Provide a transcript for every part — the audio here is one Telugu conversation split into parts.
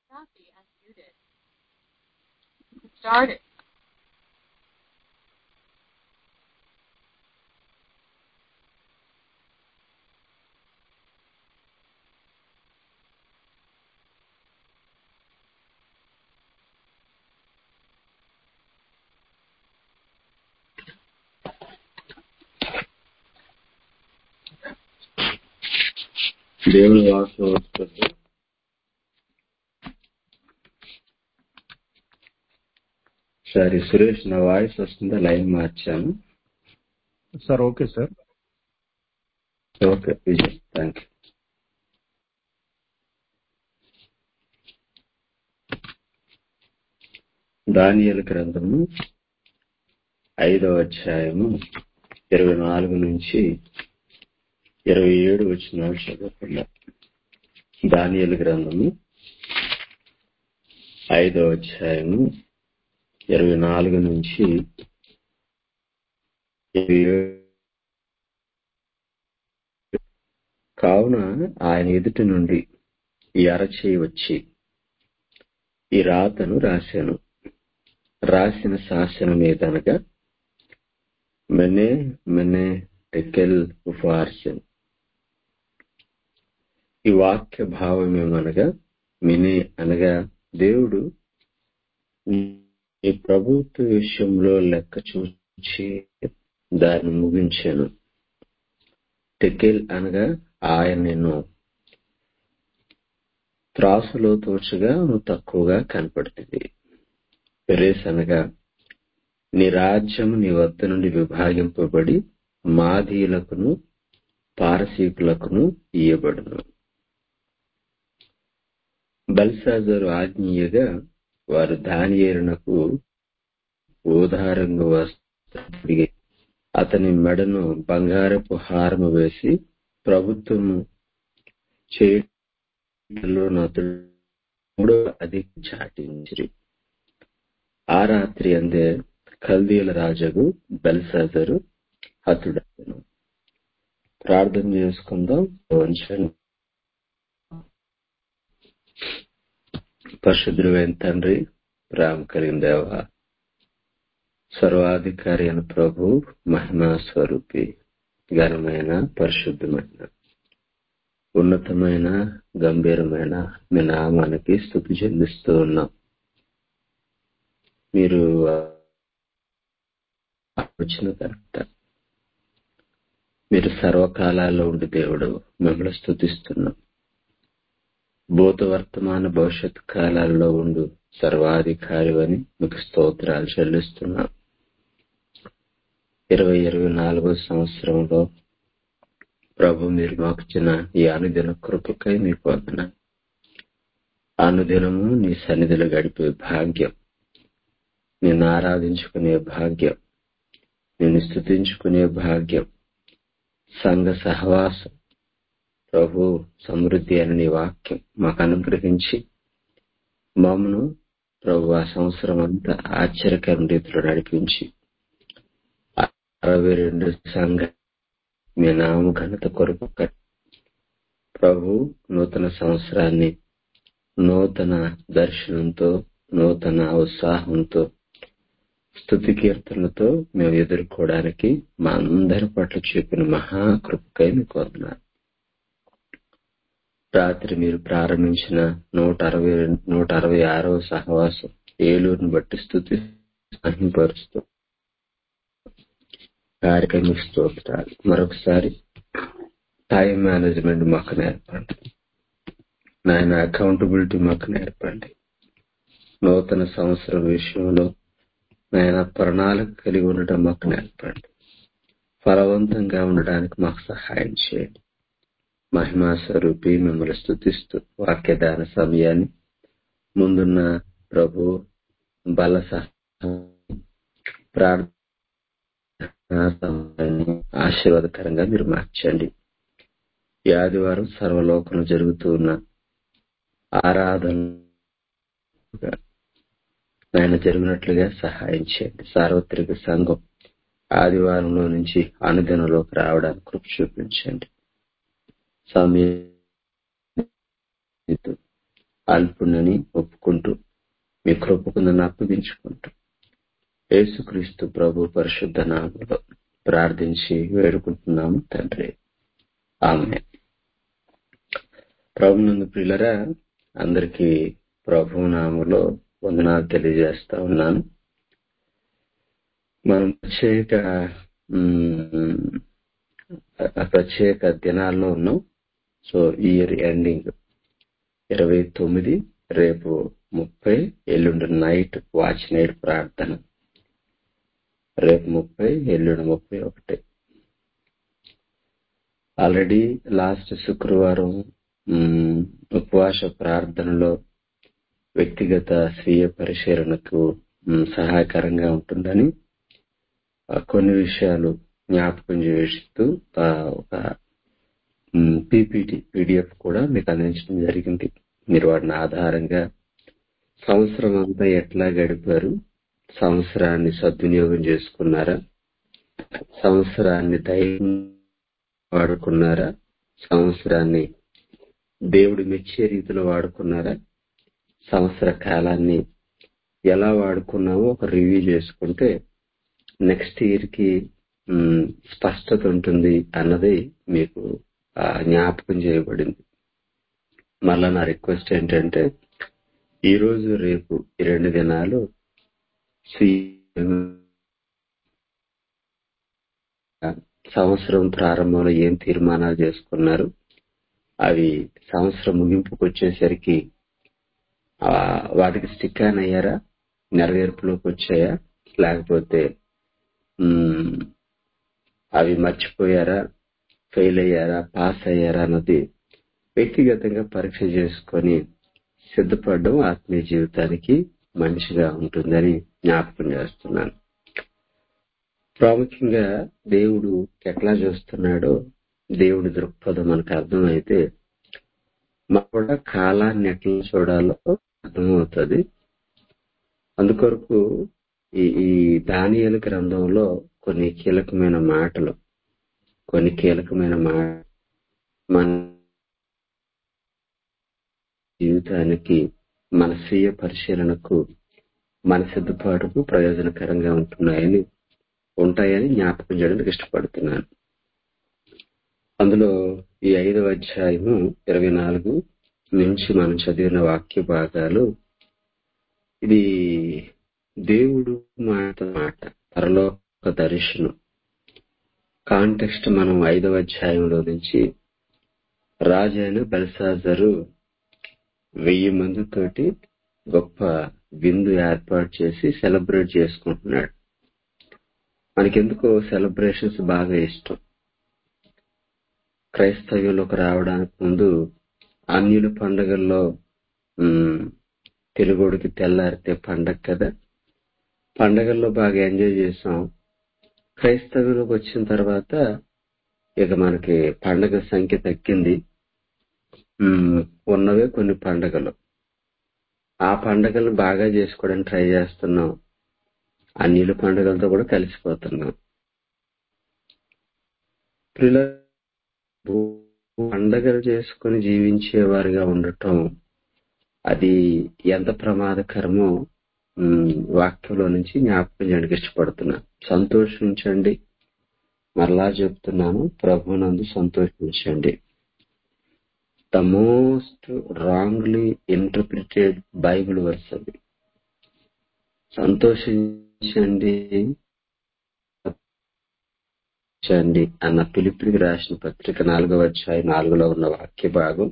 దేవుని వాక్యం వస్తుంది. సరే సురేష్, నా వాయిస్ వస్తుందా? లైన్ మార్చాను. Sir okay sir. Okay Vijay, thank you. దానియేలు గ్రంథము 5వ అధ్యాయము 24 నుంచి 27 వచనాలు చదువుకున్నా. దానియేలు గ్రంథము 5వ అధ్యాయము 24 నుంచి 27. కావున ఆయన ఎదుటి నుండి ఈ అరచేయి వచ్చి ఈ రాతను రాశాను. రాసిన శాసనం ఏదనగా, మెనే మెనే టెకెల్ ఉఫార్సన్. ఈ వాక్య భావం ఏమనగా, మినే అనగా దేవుడు ఈ ప్రభుత్వ విషయంలో లెక్క చూచి దాన్ని ముగించాను. టెకెల్ అనగా ఆయన నిన్ను త్రాసులో తోచగా నువ్వు తక్కువగా కనపడుతుంది. పెరేస్ అనగా నీ రాజ్యం నీ వద్ద నుండి విభాగింపబడి మాదీయులకును పారసీకులకును ఇయ్యబడును. బెల్షాజరు ఆజ్ఞీయగా వారు దానియేలునకు ఊదారంగు వస్త్రం, అతని మెడను బంగారపు హారము వేసి ప్రభుత్వము చేయటంలో అది చాటించిరి. ఆ రాత్రి అందే కల్దీయుల రాజగు బెల్షాజరు హతుడను. ప్రార్థన చేసుకుందాం. పరిశుద్ధుడైన తండ్రి, ప్రేమ కలిగిన దేవ, సర్వాధికారి అయిన ప్రభు, మహిమా స్వరూపి, ఘనమైన పరిశుద్ధమైన ఉన్నతమైన గంభీరమైన మీ నామానికి స్తుతి చెల్లిస్తూ ఉన్నాం. మీరు వచ్చిన తర్వాత మీరు సర్వకాలాల్లో ఉండి దేవుడు, మిమ్మల్ని స్తుతిస్తున్నాం. భూత వర్తమాన భవిష్యత్ కాలాల్లో ఉండు సర్వాధికారి అని మీకు స్తోత్రాలు చెల్లిస్తున్నాం. 2024 సంవత్సరంలో ప్రభు మీరు మాకు ఇచ్చిన ఈ అనుదిన కృపకై మీకు వందనాలు. అనుదినము నీ సన్నిధిలో గడిపే భాగ్యం, నిన్ను ఆరాధించుకునే భాగ్యం, నిన్ను స్తుతించుకునే భాగ్యం, సంఘ సహవాసం, ప్రభు సమృద్ధి అని నీ వాక్యం మాకు అనుగ్రహించి మమ్మను ప్రభు ఆ సంవత్సరం అంతా ఆశ్చర్యకర రీతిలో నడిపించి 62 సంఘ మీ నామ ఘనత కొరకు ప్రభు నూతన సంవత్సరాన్ని నూతన దర్శనంతో, నూతన ఉత్సాహంతో, స్తుతి కీర్తనలతో మేము ఎదుర్కోవడానికి మా అందరి పట్ల చూపిన మహాకృపకై మీకు వందనాలు. రాత్రి మీరు ప్రారంభించిన 166వ సహవాసం ఏలూరుని బట్టి స్తుతి మహిమపరుస్తూ కార్యక్రమం స్తోత్రాలు. మరొకసారి టైం మేనేజ్మెంట్ మాకు నేర్పండి నాయన, అకౌంటబిలిటీ మాకు నేర్పండి. నూతన సంవత్సరం విషయంలో నాయన ప్రణాళిక కలిగి ఉండటం మాకు నేర్పండి. ఫలవంతంగా ఉండడానికి మాకు సహాయం చేయండి. మహిమా స్వరూపి మిమ్మల్ని స్తుతిస్తూ వాక్యదాన సమయాన్ని ముందున్న ప్రభు బల ప్రార్థన ఆశీర్వాదకరంగా మీరు మార్చండి. ఈ ఆదివారం సర్వలోకంలో జరుగుతూ ఉన్న ఆరాధన ఆయన జరిగినట్లుగా సహాయం చేయండి. సార్వత్రిక సంఘం ఆదివారంలో నుంచి అనుదినంలోకి రావడానికి కృప చూపించండి. సమయం అల్పుణ్ణని ఒప్పుకుంటూ మీ కృపకు నన్ను అప్పగించుకుంటూ యేసుక్రీస్తు ప్రభు పరిశుద్ధ నామములో ప్రార్థించి వేడుకుంటున్నాము తండ్రి. ఆమేన్. ప్రభునందు ప్రియులరా, అందరికీ ప్రభు నామములో వందనాలు తెలియజేస్తా ఉన్నాను. మనం ప్రత్యేక దినాల్లో ఉన్నాం. సో ఇయర్ ఎండింగ్ 29, రేపు 30, ఎల్లుండి నైట్ వాచ్ నైట్ ప్రార్థన. రేపు 30, ఎల్లుండి 31. ఆల్రెడీ లాస్ట్ శుక్రవారం ఉపవాస ప్రార్థనలో వ్యక్తిగత స్వీయ పరిశీలనకు సహాయకరంగా ఉంటుందని కొన్ని విషయాలు జ్ఞాపకం చేస్తూ ఒక పీపీటీ కూడా మీకు అందించడం జరిగింది. మీరు వాటిని ఆధారంగా సంవత్సరం అంతా ఎట్లా గడిపారు, సంవత్సరాన్ని సద్వినియోగం చేసుకున్నారా, సంవత్సరాన్ని ధైర్యం వాడుకున్నారా, సంవత్సరాన్ని దేవుడు మెచ్చే రీతిలో వాడుకున్నారా, సంవత్సర కాలాన్ని ఎలా వాడుకున్నామో ఒక రివ్యూ చేసుకుంటే నెక్స్ట్ ఇయర్ కి స్పష్టత ఉంటుంది అన్నది మీకు జ్ఞాపకం చేయబడింది. మళ్ళా నా రిక్వెస్ట్ ఏంటంటే ఈ రోజు రేపు ఈ 2 దినాలు సంవత్సరం ప్రారంభంలో ఏం తీర్మానాలు చేసుకున్నారు, అవి సంవత్సరం ముగింపుకు వచ్చేసరికి వాటికి స్టిక్ ఆన్ అయ్యారా, నెరవేర్పులోకి వచ్చాయా, లేకపోతే అవి మర్చిపోయారా, ఫెయిల్ అయ్యారా, పాస్ అయ్యారా అన్నది వ్యక్తిగతంగా పరీక్ష చేసుకొని సిద్ధపడడం ఆత్మీయ జీవితానికి మంచిగా ఉంటుందని జ్ఞాపకం చేస్తున్నాను. ప్రాముఖ్యంగా దేవుడు ఎట్లా చూస్తున్నాడో దేవుడి దృక్పథం మనకు అర్థమైతే మనం కూడా కాలాన్ని ఎట్లా చూడాలో అర్థమవుతుంది. అందుకొరకు ఈ దానియేలు గ్రంథంలో కొన్ని కీలకమైన మాటలు మన జీవితానికి, మన స్వీయ పరిశీలనకు, మన సిద్ధపాటుకు ప్రయోజనకరంగా ఉంటాయని జ్ఞాపకం చేయడానికి ఇష్టపడుతున్నాను. అందులో ఈ 5వ అధ్యాయము 24 నుంచి మనం చదివిన వాక్య భాగాలు, ఇది దేవుడు మాట పరలోక దర్శనం. కాంటెక్స్ట్ మనం 5వ అధ్యాయంలో నుంచి రాజైన బెల్షాజరు 1000 మందితోటి గొప్ప విందు ఏర్పాటు చేసి సెలబ్రేట్ చేసుకుంటున్నాడు. మనకెందుకో సెలబ్రేషన్స్ బాగా ఇష్టం. క్రైస్తవ్యంలోకి రావడానికి ముందు అన్యుల పండుగల్లో తెలుగుడికి తెల్లారితే పండగ కదా, పండగల్లో బాగా ఎంజాయ్ చేసాం. క్రైస్తవ్యంలోకి వచ్చిన తర్వాత ఇక మనకి పండగ సంఖ్య తగ్గింది. ఉన్నవే కొన్ని పండగలు. ఆ పండగలను బాగా చేసుకోవడానికి ట్రై చేస్తున్నాం. అన్యుల పండుగలతో కూడా కలిసిపోతున్నాం. పండగలు చేసుకుని జీవించేవారుగా ఉండటం అది ఎంత ప్రమాదకరమో వాక్యంలో నుంచి జ్ఞాపకం చేయడానికి ఇష్టపడుతున్నా. సంతోషించండి, మరలా చెప్తున్నాను, ప్రభునందు సంతోషించండి. The most wrongly interpreted bible verse అది. సంతోషించండి అన్న ఫిలిప్పీయులకు రాసిన పత్రిక 4వ అధ్యాయం 4లో ఉన్న వాక్య భాగం,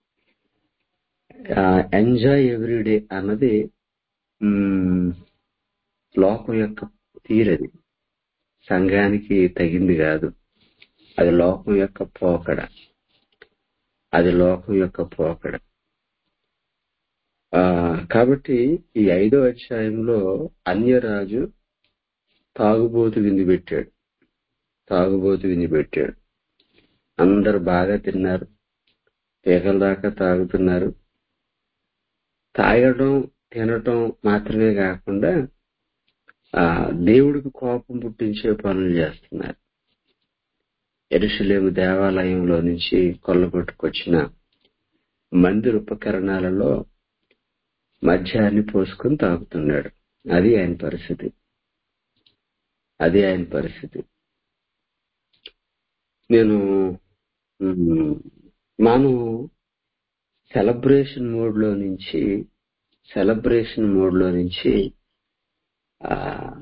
ఎంజాయ్ ఎవ్రీడే అన్నది లోకం యొక్క తీరది, సంఘానికి తగింది కాదు. అది లోకం యొక్క పోకడ. కాబట్టి ఈ 5వ అధ్యాయంలో అన్యరాజు తాగుబోతు విందు పెట్టాడు. అందరు బాగా తిన్నారు, పేగల దాకా తాగుతున్నారు. తాగడం తినటం మాత్రమే కాకుండా దేవుడికి కోపం పుట్టించే పనులు చేస్తున్నారు. యెరూషలేము దేవాలయంలో నుంచి కొల్లగొట్టుకొచ్చిన మందిర ఉపకరణాలలో మద్యాన్ని పోసుకొని తాగుతున్నాడు. అది ఆయన పరిస్థితి. అది ఆయన పరిస్థితి. నేను మనం సెలబ్రేషన్ మోడ్ లో నుంచి ఆ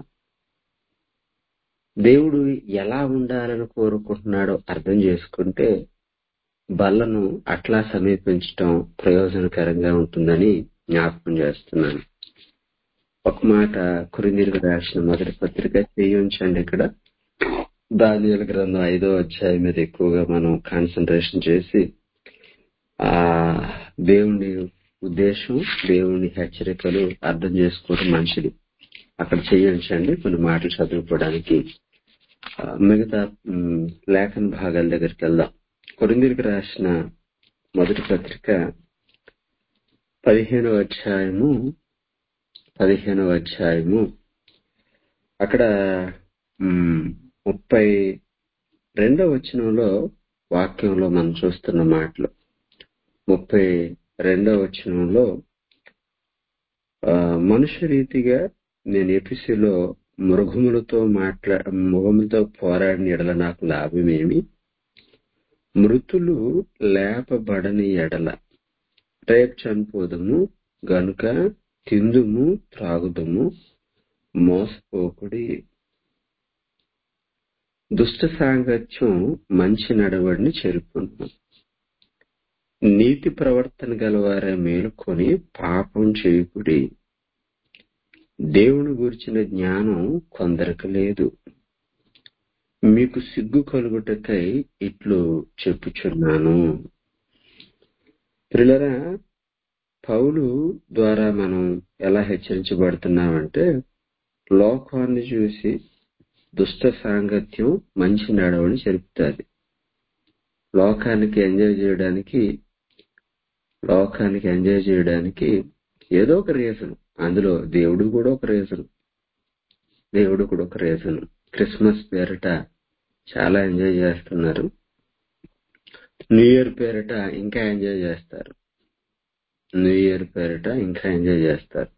దేవుడు ఎలా ఉండాలని కోరుకుంటున్నాడో అర్థం చేసుకుంటే బల్లను అట్లా సమీపించటం ప్రయోజనకరంగా ఉంటుందని జ్ఞాపకం చేస్తున్నాను. ఒక మాట కొరింథీయులకు రాసిన మొదటి పత్రిక చేయించండి. ఇక్కడ దానియేలు గ్రంథం 5వ అధ్యాయం మీద ఎక్కువగా మనం కాన్సన్ట్రేషన్ చేసి ఆ దేవుని ఉద్దేశం, దేవుని హెచ్చరికలు అర్థం చేసుకోవడం మంచిది. అక్కడ చేయించండి. కొన్ని మాటలు చదువుకోవడానికి మిగతా లేఖన భాగాల దగ్గరికి వెళ్దాం. కొరింథీయులకు రాసిన మొదటి పత్రిక 15వ అధ్యాయము అక్కడ 32వ వచనంలో వాక్యంలో మనం చూస్తున్న మాటలు. 32వ వచనంలో మనుష్య రీతిగా నేను ఎఫెసులో మృగములతో పోరాడిన ఎడల నాకు లాభమేమి? మృతులు లేపబడని ఎడల రేపు చనిపోదుము గనుక తిందుము త్రాగుదుము, మోసపోకుడి. దుష్ట సాంగత్యం మంచి నడవడిని చెరుపును. నీతి ప్రవర్తన గలవారే మేలుకొని పాపం చేయుకుడి. దేవుని గురించిన జ్ఞానం కొందరికి లేదు. మీకు సిగ్గు కలుగుటకై ఇట్లు చెప్పుచున్నాను. ప్రియులారా, పౌలు ద్వారా మనం ఎలా హెచ్చరించబడుతున్నామంటే లోకాన్ని చూసి దుష్ట సాంగత్యం మంచి నడవని చెరుపుతుంది. లోకానికి ఎంజాయ్ చేయడానికి ఏదో ఒక రీజన్, అందులో దేవుడు కూడా ఒక రీజన్. క్రిస్మస్ పేరిట చాలా ఎంజాయ్ చేస్తున్నారు. న్యూ ఇయర్ పేరిట ఇంకా ఎంజాయ్ చేస్తారు.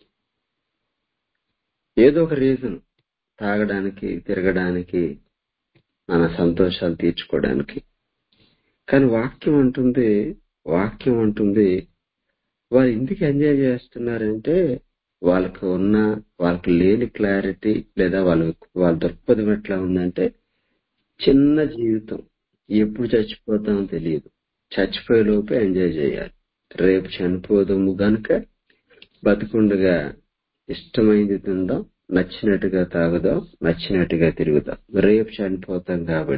ఏదో ఒక రీజన్, తాగడానికి, తిరగడానికి, మన సంతోషాలు తీర్చుకోవడానికి. కానీ వాక్యం అంటుంది వారు ఎందుకు ఎంజాయ్ చేస్తున్నారంటే వాళ్ళకి లేని క్లారిటీ, లేదా వాళ్ళ దృక్పథం ఎట్లా ఉందంటే చిన్న జీవితం, ఎప్పుడు చచ్చిపోతామో తెలియదు, చచ్చిపోయే లోపే ఎంజాయ్ చేయాలి. రేపు చనిపోదాము గనుక బతికుండగా ఇష్టమైంది తిందాం, నచ్చినట్టుగా తాగుదాం, నచ్చినట్టుగా తిరుగుదాం. రేపు చనిపోతాం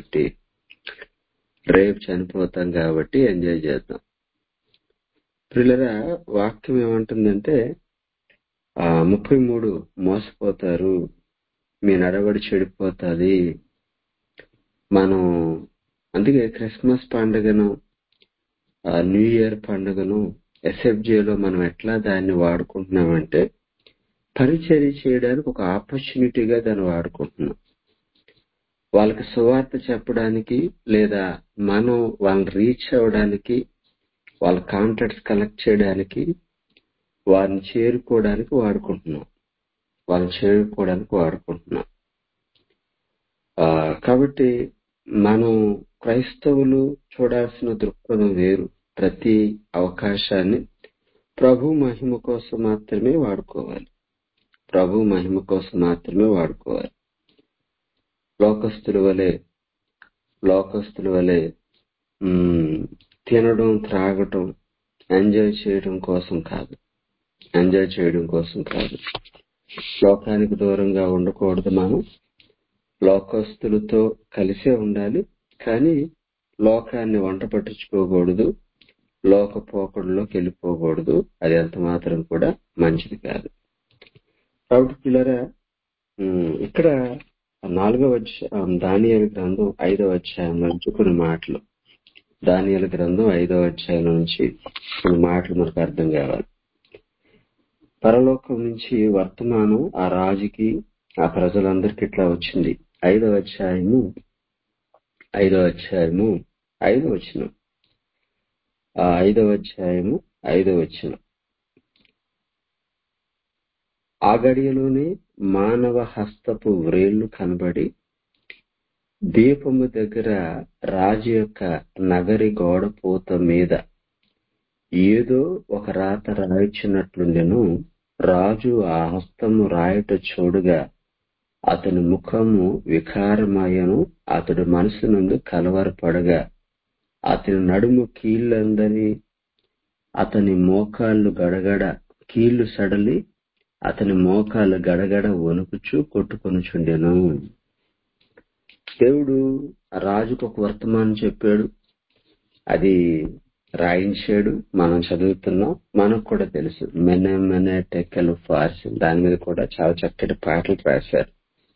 కాబట్టి ఎంజాయ్ చేద్దాం. ప్రియులారా, వాక్యం ఏమంటుందంటే 33 మోసపోతారు, మీ నడవడి చెడిపోతుంది. మనం అందుకే క్రిస్మస్ పండుగను, న్యూ ఇయర్ పండుగను ఎస్ఎఫ్జేలో మనం ఎట్లా దాన్ని వాడుకుంటున్నామంటే పరిచర్య చేయడానికి ఒక ఆపర్చునిటీగా దాన్ని వాడుకుంటున్నాం. వాళ్ళకి సువార్త చెప్పడానికి, లేదా మనం వాళ్ళని రీచ్ అవ్వడానికి, వాళ్ళ కాంటాక్ట్స్ కలెక్ట్ చేయడానికి, వారిని చేరుకోవడానికి వాడుకుంటున్నాం. కాబట్టి మనం క్రైస్తవులు చూడాల్సిన దృక్పథం వేరు. ప్రతి అవకాశాన్ని ప్రభు మహిమ కోసం మాత్రమే వాడుకోవాలి. లోకస్తుల వలె తినడం, త్రాగటం, ఎంజాయ్ చేయడం కోసం కాదు. లోకానికి దూరంగా ఉండకూడదు. మనం లోకస్తులతో కలిసే ఉండాలి, కానీ లోకాన్ని వంట పట్టించుకోకూడదు, లోక పోకడలోకి వెళ్ళిపోకూడదు. అది ఎంత మాత్రం కూడా మంచిది కాదు. కాబట్టి పిల్లరా, ఇక్కడ 4వ అధ్యాయం దానియేలు గ్రంథం 5వ అధ్యాయం నుంచి కొన్ని మాటలు, దానియేలు గ్రంథం 5వ అధ్యాయం నుంచి కొన్ని మాటలు మనకు అర్థం కావాలి. పరలోకం నుంచి వర్తమానం ఆ రాజుకి, ఆ ప్రజలందరికీ ఇట్లా వచ్చింది. 5వ అధ్యాయము 5వ వచనం. ఆ గడియలోనే మానవ హస్తపు వ్రేళ్లు కనబడి దీపము దగ్గర రాజు యొక్క నగరి గోడ పూత మీద ఏదో ఒక రాత రాయిచున్నట్లుండెను. రాజు ఆ హస్తము రాయట చూడగా అతని ముఖము వికారమయను. అతడు మనసు నుండి కలవరపడగా అతని నడుము కీళ్ళందని అతని మోకాళ్ళు గడగడ కీళ్లు సడలి అతని మోకాళ్ళు గడగడ వణుకుచూ కొట్టుకొనుచుండెను. దేవుడు రాజుకు ఒక వర్తమానం చెప్పాడు, అది రాయించాడు, మనం చదువుతున్నాం, మనకు కూడా తెలుసు. మెనే టెక్కలు ఫార్సి దాని మీద కూడా చాలా చక్కటి పాటలు రాశారు.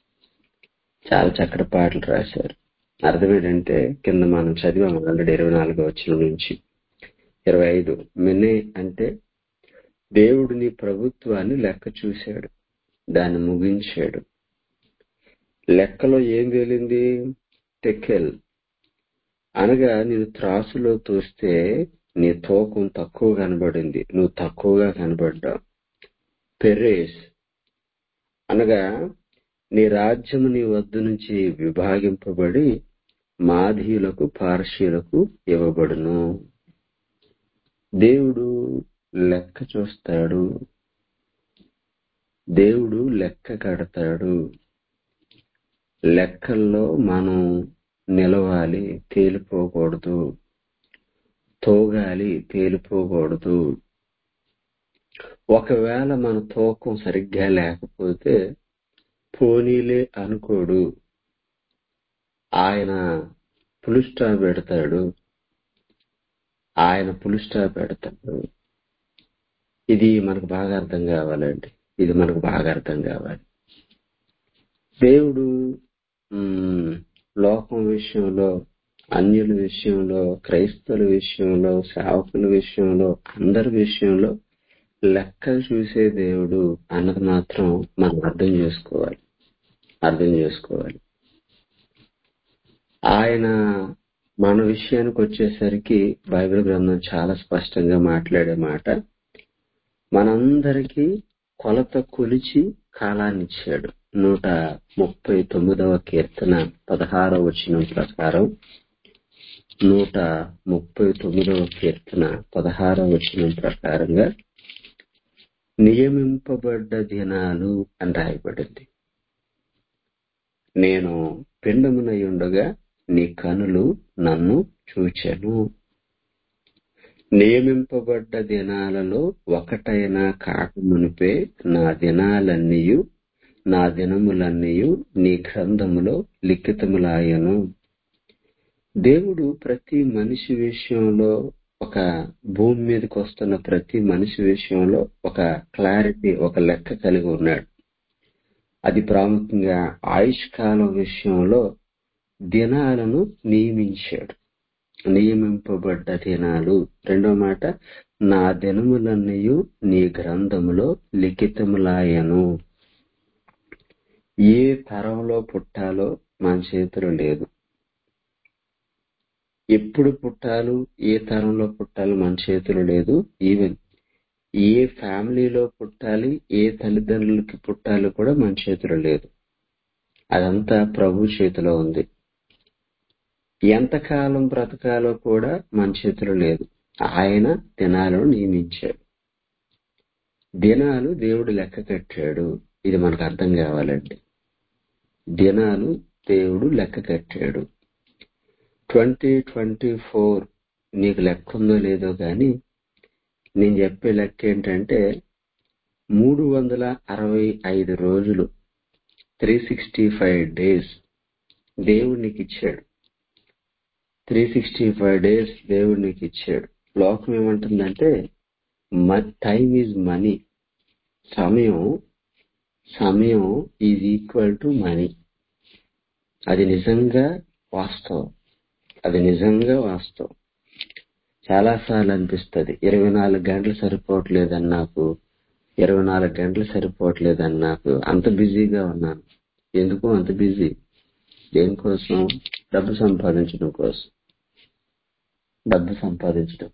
అర్థం ఏంటంటే కింద మనం చదివాము ఆల్రెడీ 24వ వచనం నుంచి 25. మెనే అంటే దేవుడు నీ ప్రభుత్వాన్ని లెక్క చూశాడు, దాన్ని ముగించాడు. లెక్కలో ఏం తేలింది? టెకెల్ అనగా నేను త్రాసులో తోస్తే నీ తూకం తక్కువ కనబడింది, నువ్వు తక్కువగా కనబడ్డావు. పెరేస్ అనగా నీ రాజ్యము నీ వద్ద నుంచి విభాగింపబడి మాదీయులకు పార్షీయులకు ఇవ్వబడును. దేవుడు లెక్క చూస్తాడు, దేవుడు లెక్క కడతాడు. లెక్కల్లో మనం నిలవాలి, తేలిపోకూడదు. తోగాలి, తేలిపోకూడదు. ఒకవేళ మన తూకం సరిగ్గా లేకపోతే పోనీలే అనుకోడు, ఆయన ఫుల్ స్టాప్ పెడతాడు. ఇది మనకు బాగా అర్థం కావాలండి. దేవుడు లోకం విషయంలో, అన్యుల విషయంలో, క్రైస్తవుల విషయంలో, సేవకుల విషయంలో, అందరి విషయంలో లెక్కలు చూసే దేవుడు అన్నది మాత్రం మనం అర్థం చేసుకోవాలి. ఆయన మన విషయానికి వచ్చేసరికి బైబిల్ గ్రంథం చాలా స్పష్టంగా మాట్లాడే మాట, మనందరికీ కొలత కొలిచి కాలాన్ని ఇచ్చాడు. 139వ కీర్తన 16వ వచనం ప్రకారం 139వ కీర్తన 16వ వచనం ప్రకారంగా నియమింపబడ్డ దినాలు అని రాయబడింది. నేను పిండమునై ఉండగా నీ కనులు నన్ను చూచెను. నియమింపబడ్డ దినాలలో ఒకటైనా కాకమునుపే నా దినములన్నీయు నీ గ్రంథములో లిఖితములాయను. దేవుడు ప్రతి మనిషి విషయంలో, ఒక భూమి మీదకి వస్తున్న ప్రతి మనిషి విషయంలో ఒక క్లారిటీ, ఒక లెక్క కలిగి ఉన్నాడు. అది ప్రాముఖ్యంగా ఆయుష్కాలం విషయంలో దినాలను నియమించాడు. నియమింపబడ్డ దినాలు. రెండో మాట, నా దినములన్నీయు నీ గ్రంథములో లిఖితములాయను. ఏ తరంలో పుట్టాలో మన చేతిలో లేదు. ఎప్పుడు పుట్టాలు, ఏ తరంలో పుట్టాలో మన చేతిలో లేదు. ఈవెన్ ఏ ఫ్యామిలీలో పుట్టాలి, ఏ తల్లిదండ్రులకి పుట్టాలి కూడా మన చేతిలో లేదు. అదంతా ప్రభు చేతిలో ఉంది. ఎంతకాలం బ్రతకాలో కూడా మన చేతిలో లేదు. ఆయన దినాలను నియమించాడు. దినాలు దేవుడు లెక్క కట్టాడు. ఇది మనకు అర్థం కావాలండి. దినాలు దేవుడు లెక్క కట్టాడు. 2024 నీకు లెక్క ఉందో లేదో కానీ నేను చెప్పే లెక్క ఏంటంటే 365 రోజులు 365 డేస్ దేవుడు నీకు ఇచ్చాడు. 365 డేస్ దేవుడు నీకు ఇచ్చాడు. లోకం ఏమంటుందంటే టైమ్ ఈజ్ మనీ. సమయం ఈజ్ ఈక్వల్ టు మనీ. అది నిజంగా వాస్తవం. చాలాసార్లు అనిపిస్తుంది 24 గంటలు సరిపోవట్లేదని నాకు, 24 గంటలు సరిపోవట్లేదని నాకు. అంత బిజీగా ఉన్నాను. ఎందుకు అంత బిజీ? దేనికోసం? డబ్బు సంపాదించడం కోసం.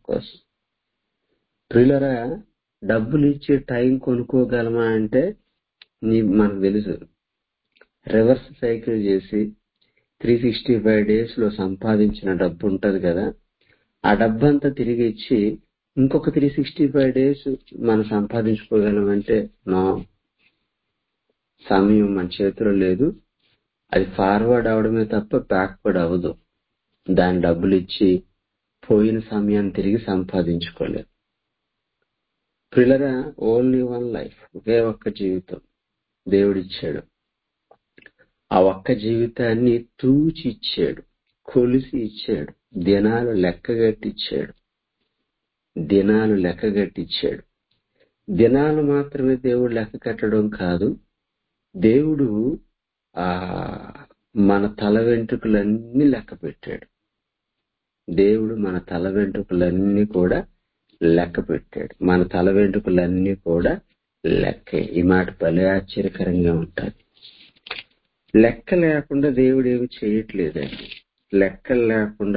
ప్రియులరా, డబ్బులు ఇచ్చి టైం కొనుక్కోగలమా అంటే మనకు తెలుసు, రివర్స్ సైకిల్ చేసి 365 డేస్ లో సంపాదించిన డబ్బు ఉంటది కదా, ఆ డబ్బంతా తిరిగి ఇచ్చి ఇంకొక 365 డేస్ మనం సంపాదించుకోగలమంటే నో, సమయం మన చేతిలో లేదు. అది ఫార్వర్డ్ అవడమే తప్ప బ్యాక్వర్డ్ అవ్వదు. దాని డబ్బులు ఇచ్చి పోయిన సమయాన్ని తిరిగి సంపాదించుకోలేదు. పిల్లరా, ఓన్లీ వన్ లైఫ్, ఒకే ఒక్క జీవితం దేవుడిచ్చాడు. ఆ ఒక్క జీవితాన్ని తూచి ఇచ్చాడు, కొలిసి ఇచ్చాడు, దినాలు లెక్కగట్టిచ్చాడు. దినాలు మాత్రమే దేవుడు లెక్క కట్టడం కాదు, దేవుడు ఆ మన తల వెంట్రుకలన్నీ లెక్క పెట్టాడు. దేవుడు మన తల వెంట్రుకలన్నీ కూడా లెక్క పెట్టాడు. మన తల వెంట్రుకలన్నీ కూడా లెక్కే. ఈ మాట భలే ఆశ్చర్యకరంగా ఉంటుంది. లెక్క లేకుండా దేవుడు ఏమి చేయట్లేదండి. లెక్కలు లేకుండా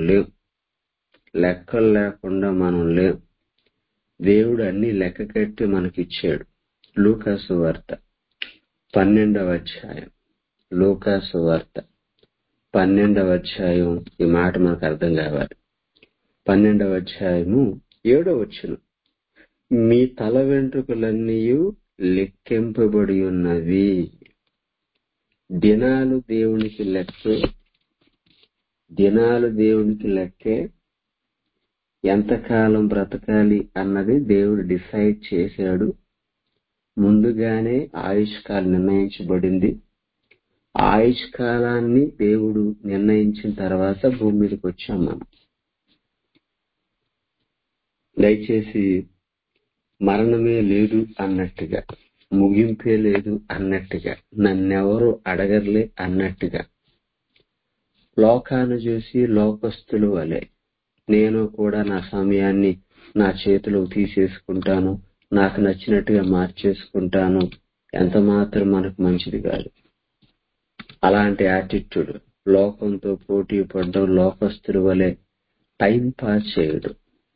మనం లేం. దేవుడు అన్ని లెక్క కట్టి మనకిచ్చాడు. లూకాసు వార్త 12వ అధ్యాయం, లూకాసు వార్త 12వ అధ్యాయం, ఈ మాట మనకు అర్థం కావాలి. 12వ అధ్యాయము 7వ వచనం, మీ తల వెంట్రుకలన్నీ లెక్కింపబడి ఉన్నవి. దినాలు దేవునికి లెక్కే. ఎంతకాలం బ్రతకాలి అన్నది దేవుడు డిసైడ్ చేశాడు. ముందుగానే ఆయుష్కాలం నిర్ణయించబడింది. ఆయుష్కాలాన్ని దేవుడు నిర్ణయించిన తర్వాత భూమి మీదకి వచ్చాం మనం. దయచేసి మరణమే లేదు అన్నట్టుగా, ముగింపే లేదు అన్నట్టుగా, నన్నెవరు అడగర్లే అన్నట్టుగా, లోకాన్ని చూసి లోకస్తులు వలె నేను కూడా నా సమయాన్ని నా చేతిలో తీసేసుకుంటాను, నాకు నచ్చినట్టుగా మార్చేసుకుంటాను, ఎంత మాత్రం మనకు మంచిది కాదు. అలాంటి యాటిట్యూడ్, లోకంతో పోటీ పడడం, లోకస్తుల వలె టైం పాస్ చేయడం,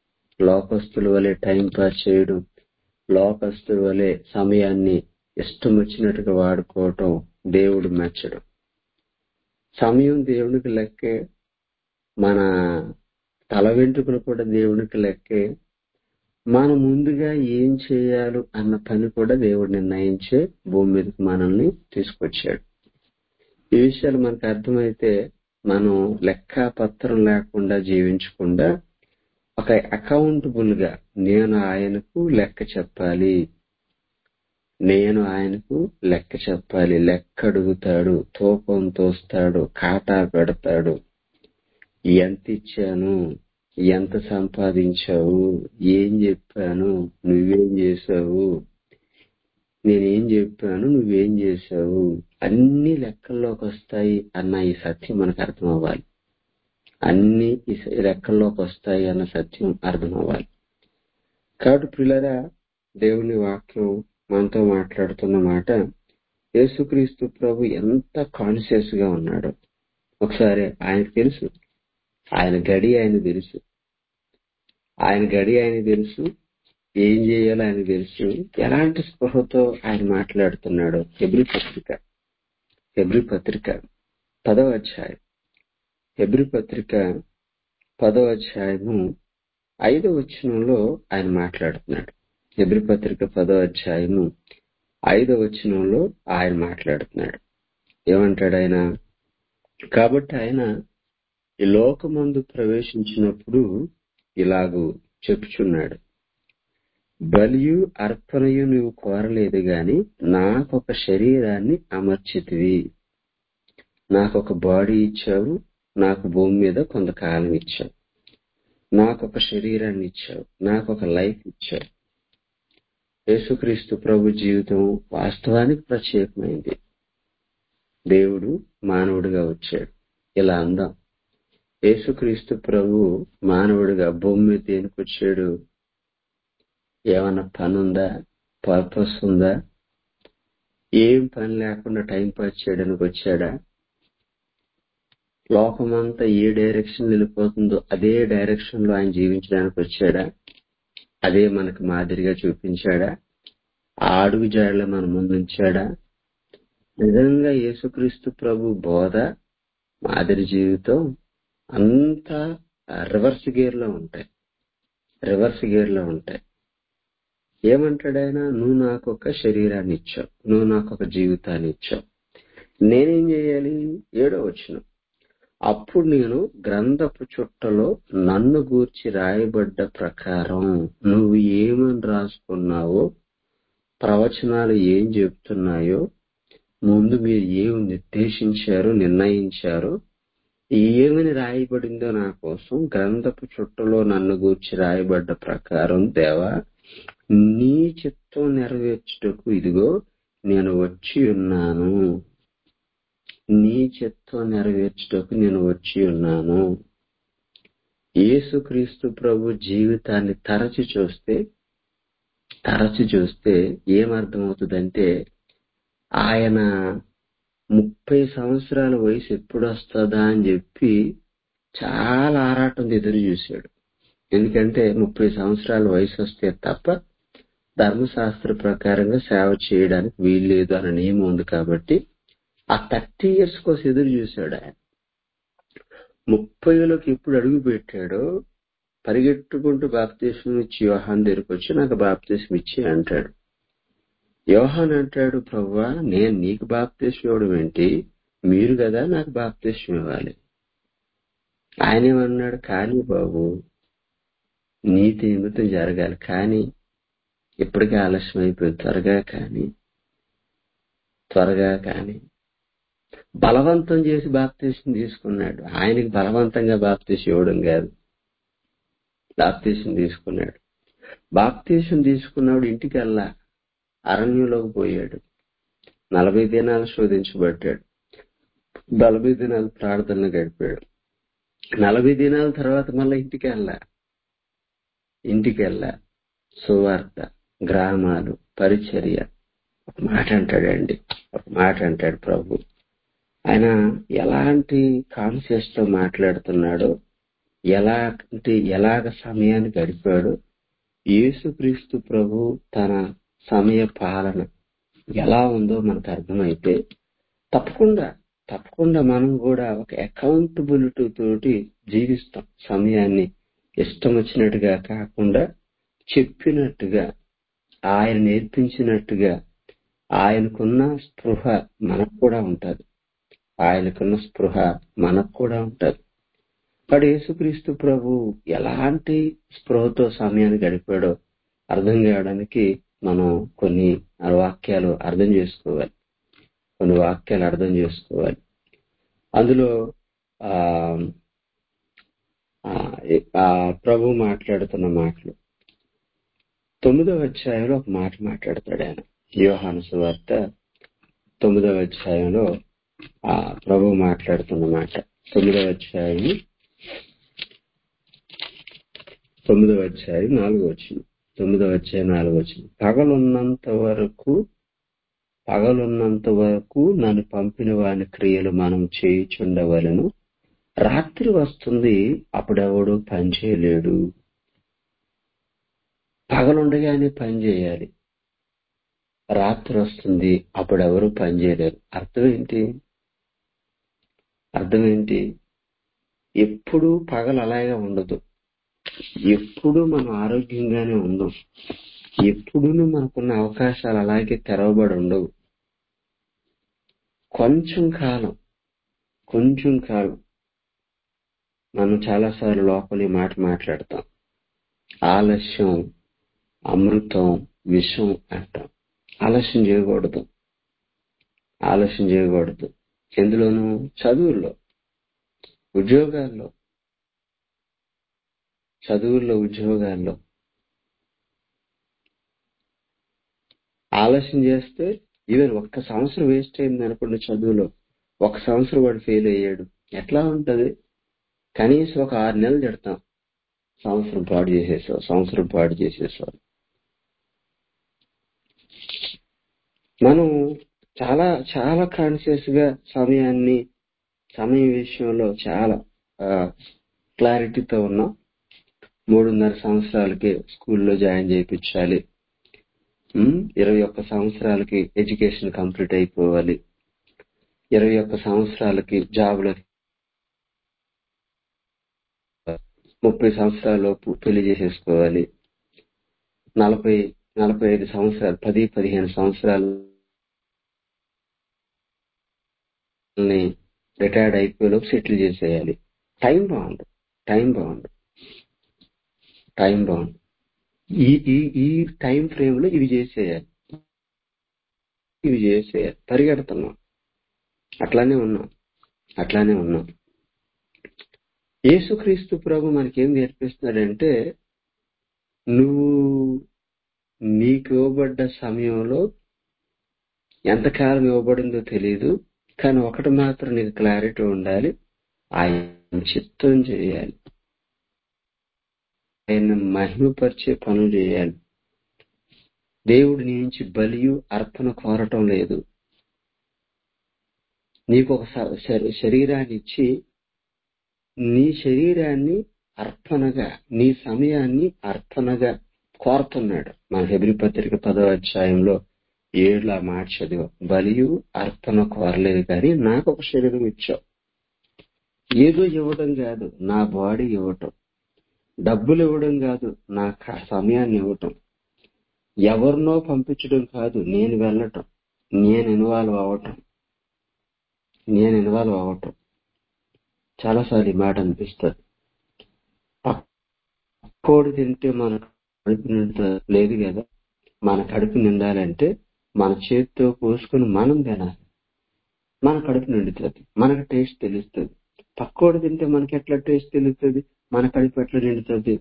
లోకస్తుల వలె సమయాన్ని ఇష్టం వచ్చినట్టుగా వాడుకోవటం దేవుడు మెచ్చడం. సమయం దేవునికి లెక్కే, మన తల వెంట్రుకలు కూడా దేవునికి లెక్కే. మనం ముందుగా ఏం చేయాలి అన్న పని కూడా దేవుడు నిర్ణయించే భూమి మీదకి మనల్ని తీసుకొచ్చాడు. ఈ విషయాలు మనకు అర్థమైతే మనం లెక్కాపత్రం లేకుండా జీవించకుండా ఒక అకౌంటబుల్ గా నేను ఆయనకు లెక్క చెప్పాలి. లెక్క అడుగుతాడు, తూకం తోస్తాడు, కాటా పెడతాడు. ఎంత ఇచ్చాను, ఎంత సంపాదించావు, ఏం చెప్పాను, నువ్వేం చేశావు, నేనేం చెప్పాను, నువ్వేం చేశావు, అన్ని లెక్కల్లోకి వస్తాయి అన్న ఈ సత్యం మనకు అర్థం అవ్వాలి. అన్ని లెక్కల్లోకి వస్తాయి అన్న సత్యం అర్థం అవ్వాలి. కాబట్టి ప్రియులారా, దేవుని వాక్యం మనతో మాట్లాడుతున్న మాట, యేసుక్రీస్తు ప్రభు ఎంత కాన్షియస్ గా ఉన్నాడో ఒకసారి ఆయనకు తెలుసు. ఆయన గడి ఆయనకు తెలుసు, ఏం చేయాలో ఆయన తెలుసు, ఎలాంటి స్పృహతో ఆయన మాట్లాడుతున్నాడో. హెబ్రీ పత్రిక 10వ అధ్యాయం, హెబ్రీ పత్రిక 10వ అధ్యాయము 5వ వచనంలో ఆయన మాట్లాడుతున్నాడు. హెబ్రీ పత్రిక 10వ అధ్యాయము 5వ వచనంలో ఆయన మాట్లాడుతున్నాడు. ఏమంటాడు ఆయన? కాబట్టి ఆయన ఈ లోకమందు ప్రవేశించినప్పుడు ఇలాగూ చెప్పుచున్నాడు, బలియు అర్పణయు నువ్వు కోరలేదు గాని నాకొక శరీరాన్ని అమర్చితివి. నాకొక బాడీ ఇచ్చావు, నాకు భూమి మీద కొంతకాలం ఇచ్చావు, నాకొక శరీరాన్ని ఇచ్చావు, నాకొక లైఫ్ ఇచ్చావు. యేసుక్రీస్తు ప్రభు జీవితం వాస్తవానికి ప్రత్యేకమైంది. దేవుడు మానవుడిగా వచ్చాడు. ఇలా అందాం, యేసుక్రీస్తు ప్రభు మానవుడిగా భూమి మీద దేనికి వచ్చాడు? ఏమన్నా పని ఉందా? పర్పస్ ఉందా? ఏం పని లేకుండా టైం పాస్ చేయడానికి వచ్చాడా? లోకమంతా ఏ డైరెక్షన్ వెళ్ళిపోతుందో అదే డైరెక్షన్ లో ఆయన జీవించడానికి వచ్చాడా? అదే మనకు మాదిరిగా చూపించాడా? ఆ అడుగు జాడలో మన ముందు ఉంచాడా? నిజంగా యేసుక్రీస్తు ప్రభు బోధ, మాదిరి జీవితం అంతా రివర్స్ గేర్ లో ఉంటాయి. రివర్స్ గేర్ లో ఉంటాయి. ఏమంటాడు ఆయన? నువ్వు నాకు ఒక శరీరాన్ని ఇచ్చావు, నువ్వు నాకు ఒక జీవితాన్ని ఇచ్చావు, నేనేం చేయాలి? 7వ వచనం, అప్పుడు నేను గ్రంథపు చుట్టలో నన్ను గూర్చి రాయబడ్డ ప్రకారం నువ్వు ఏమని రాసుకున్నావో, ప్రవచనాలు ఏం చెప్తున్నాయో, ముందు మీరు ఏమి నిర్దేశించారో, నిర్ణయించారో, ఏమని రాయబడిందో నా కోసం గ్రంథపు చుట్టలో నన్ను గూర్చి రాయబడ్డ ప్రకారం దేవా, నీ చిత్తం నెరవేర్చుటకు ఇదిగో నేను వచ్చి ఉన్నాను. నీ చిత్తం నెరవేర్చుటకు నేను వచ్చి ఉన్నాను. యేసుక్రీస్తు ప్రభు జీవితాన్ని తరచి చూస్తే ఏమర్థమవుతుందంటే, ఆయన 30 సంవత్సరాల వయసు ఎప్పుడు వస్తుందా అని చెప్పి చాలా ఆరాటంతో ఎదురు చూశాడు. ఎందుకంటే 30 సంవత్సరాల వయసు వస్తే తప్ప ధర్మశాస్త్ర ప్రకారంగా సేవ చేయడానికి వీల్లేదు అన్న నియమం ఉంది. కాబట్టి ఆ 30 years కోసం ఎదురు చూశాడు. ఆయన 30లోకి ఎప్పుడు అడుగు పెట్టాడో పరిగెట్టుకుంటూ బాప్తిస్మం ఇచ్చి యోహాను దగ్గరికి వచ్చి నాకు బాప్తిస్మం ఇచ్చి అంటాడు. యోహాను అంటాడు, ప్రభువా, నేను నీకు బాప్తిస్మం ఇవ్వడం ఏంటి? మీరు కదా నాకు బాప్తిస్మం ఇవ్వాలి. ఆయన ఏమన్నాడు? కానీ బాబు, నీతి నిమిత్తం జరగాలి, కానీ ఇప్పటికే ఆలస్యం అయిపోయింది, త్వరగా కానీ బలవంతం చేసి బాప్తిస్మం తీసుకున్నాడు. ఆయనకి బలవంతంగా బాప్తిస్మం ఇవ్వడం కాదు, బాప్తిస్మం తీసుకున్నాడు. బాప్తిస్మం తీసుకున్నాడు, ఇంటికి వెళ్ళా, అరణ్యంలోకి పోయాడు, 40 దినాలు శోధించబడ్డాడు, 40 దినాలు ప్రార్థనలు గడిపాడు. 40 దినాల తర్వాత మళ్ళీ ఇంటికి వెళ్ళా, సువార్త, గ్రామాలు, పరిచర్య. ఒక మాట అంటాడు ప్రభు. ఆయన ఎలాంటి కాన్షియస్ తో మాట్లాడుతున్నాడో, ఎలాగ సమయాన్ని గడిపాడో, యేసుక్రీస్తు ప్రభు తన సమయ పాలన ఎలా ఉందో మనకు అర్థమైతే తప్పకుండా మనం కూడా ఒక అకౌంటబిలిటీ తోటి జీవిస్తాం. సమయాన్ని ఇష్టం వచ్చినట్టుగా కాకుండా చెప్పినట్టుగా, ఆయన నేర్పించినట్టుగా, ఆయనకున్న స్పృహ మనకు కూడా ఉంటది. వాడు యేసుక్రీస్తు ప్రభు ఎలాంటి స్పృహతో సమయాన్ని గడిపాడో అర్థం కావడానికి మనం కొన్ని వాక్యాలు అర్థం చేసుకోవాలి. అందులో ప్రభు మాట్లాడుతున్న మాటలు 9వ అధ్యాయంలో ఒక మాట మాట్లాడతాడు ఆయన. యోహాను సువార్త 9వ అధ్యాయంలో ప్రభు మాట్లాడుతున్న మాట. 9వ అధ్యాయం 4వ వచనం. 9వ అధ్యాయం 4వ వచనం, పగలున్నంత వరకు నన్ను పంపిన వాని క్రియలు మనం చేయుచుండవలెను. రాత్రి వస్తుంది, అప్పుడెవడు పని చేయలేడు. పగలుండగానే పని చేయాలి, రాత్రి వస్తుంది, అప్పుడెవరు పని చేయలేరు. అర్థం ఏంటి? ఎప్పుడు పగలు అలాగే ఉండదు, ఎప్పుడు మనం ఆరోగ్యంగానే ఉండం, ఎప్పుడూ మనకున్న అవకాశాలు అలాగే తెరవబడి ఉండవు. కొంచెం కాలం మనం చాలాసార్లు లోపలి మాట మాట్లాడతాం. ఆలస్యం అమృతం, విషం అంటాం. ఆలస్యం చేయకూడదు. ఎందులోనూ? చదువుల్లో, ఉద్యోగాల్లో. ఆలస్యం చేస్తే ఈవెన్ 1 సంవత్సరం వేస్ట్ అయింది అనుకోండి చదువులో, 1 సంవత్సరం వాడు ఫెయిల్ అయ్యాడు, ఎట్లా ఉంటది? కనీసం ఒక 6 నెలలు తిడతాం, సంవత్సరం పాడు చేసేసావు. మనం చాలా చాలా కాన్షియస్ గా సమయం విషయంలో చాలా క్లారిటీతో ఉన్నాం. 3.5 సంవత్సరాలకే స్కూల్లో జాయిన్ చేయించాలి, 21 సంవత్సరాలకి ఎడ్యుకేషన్ కంప్లీట్ అయిపోవాలి. 21 సంవత్సరాలకి జాబ్‌లోకి 30 సంవత్సరాల లోపు పెళ్లి చేసేసుకోవాలి. 45 సంవత్సరాలు 15 సంవత్సరాలని రిటైర్డ్ అయిపోయే లోపు సెటిల్ చేసేయాలి. టైం బాగుండు టైం బాగుండు టైం బాగుండు ఈ ఈ ఈ టైం ఫ్రేమ్ లో ఇవి చేసేయాలి. పరిగెడుతున్నాం. అట్లానే ఉన్నాం. యేసుక్రీస్తు ప్రభు మనకేం నేర్పిస్తున్నాడంటే, నువ్వు నీకు ఇవ్వబడ్డ సమయంలో ఎంతకాలం ఇవ్వబడిందో తెలియదు, కానీ ఒకటి మాత్రం నీకు క్లారిటీ ఉండాలి. ఆయన చిత్తం చేయాలి, ఆయన మహిమపరిచే పనులు చేయాలి. దేవుడు నీ నుంచి బలియు అర్పణ కోరటం లేదు. నీకు ఒక శరీరాన్ని ఇచ్చి నీ శరీరాన్ని అర్పణగా, నీ సమయాన్ని అర్పణగా కోరుతున్నాడు. మన హెబ్రీ పత్రిక 10వ అధ్యాయంలో 7 ఆ మాట చదివా. బలియు అర్పణ కోరలేదు, కానీ నాకు ఒక శరీరం ఇచ్చావు. ఏదో ఇవ్వడం కాదు, నా బాడీ ఇవ్వటం. డబ్బులు ఇవ్వడం కాదు, నా సమయాన్ని ఇవ్వటం. ఎవరినో పంపించడం కాదు, నేను వెళ్ళటం, నేను ఇన్వాల్వ్ అవ్వటం. చాలాసార్లు ఈ మాట అనిపిస్తుంది. పక్కోడు తింటే మన కడుపు లేదు కదా. మన కడుపు నిండాలంటే మన చేతితో పోసుకుని మనం తినాలి. మన కడుపు నిండుతుంది, మనకు టేస్ట్ తెలుస్తుంది. పక్కోడు తింటే మనకి ఎట్లా టేస్ట్ తెలుస్తుంది, మన కడుపు ఎట్లా నిండుతుంది?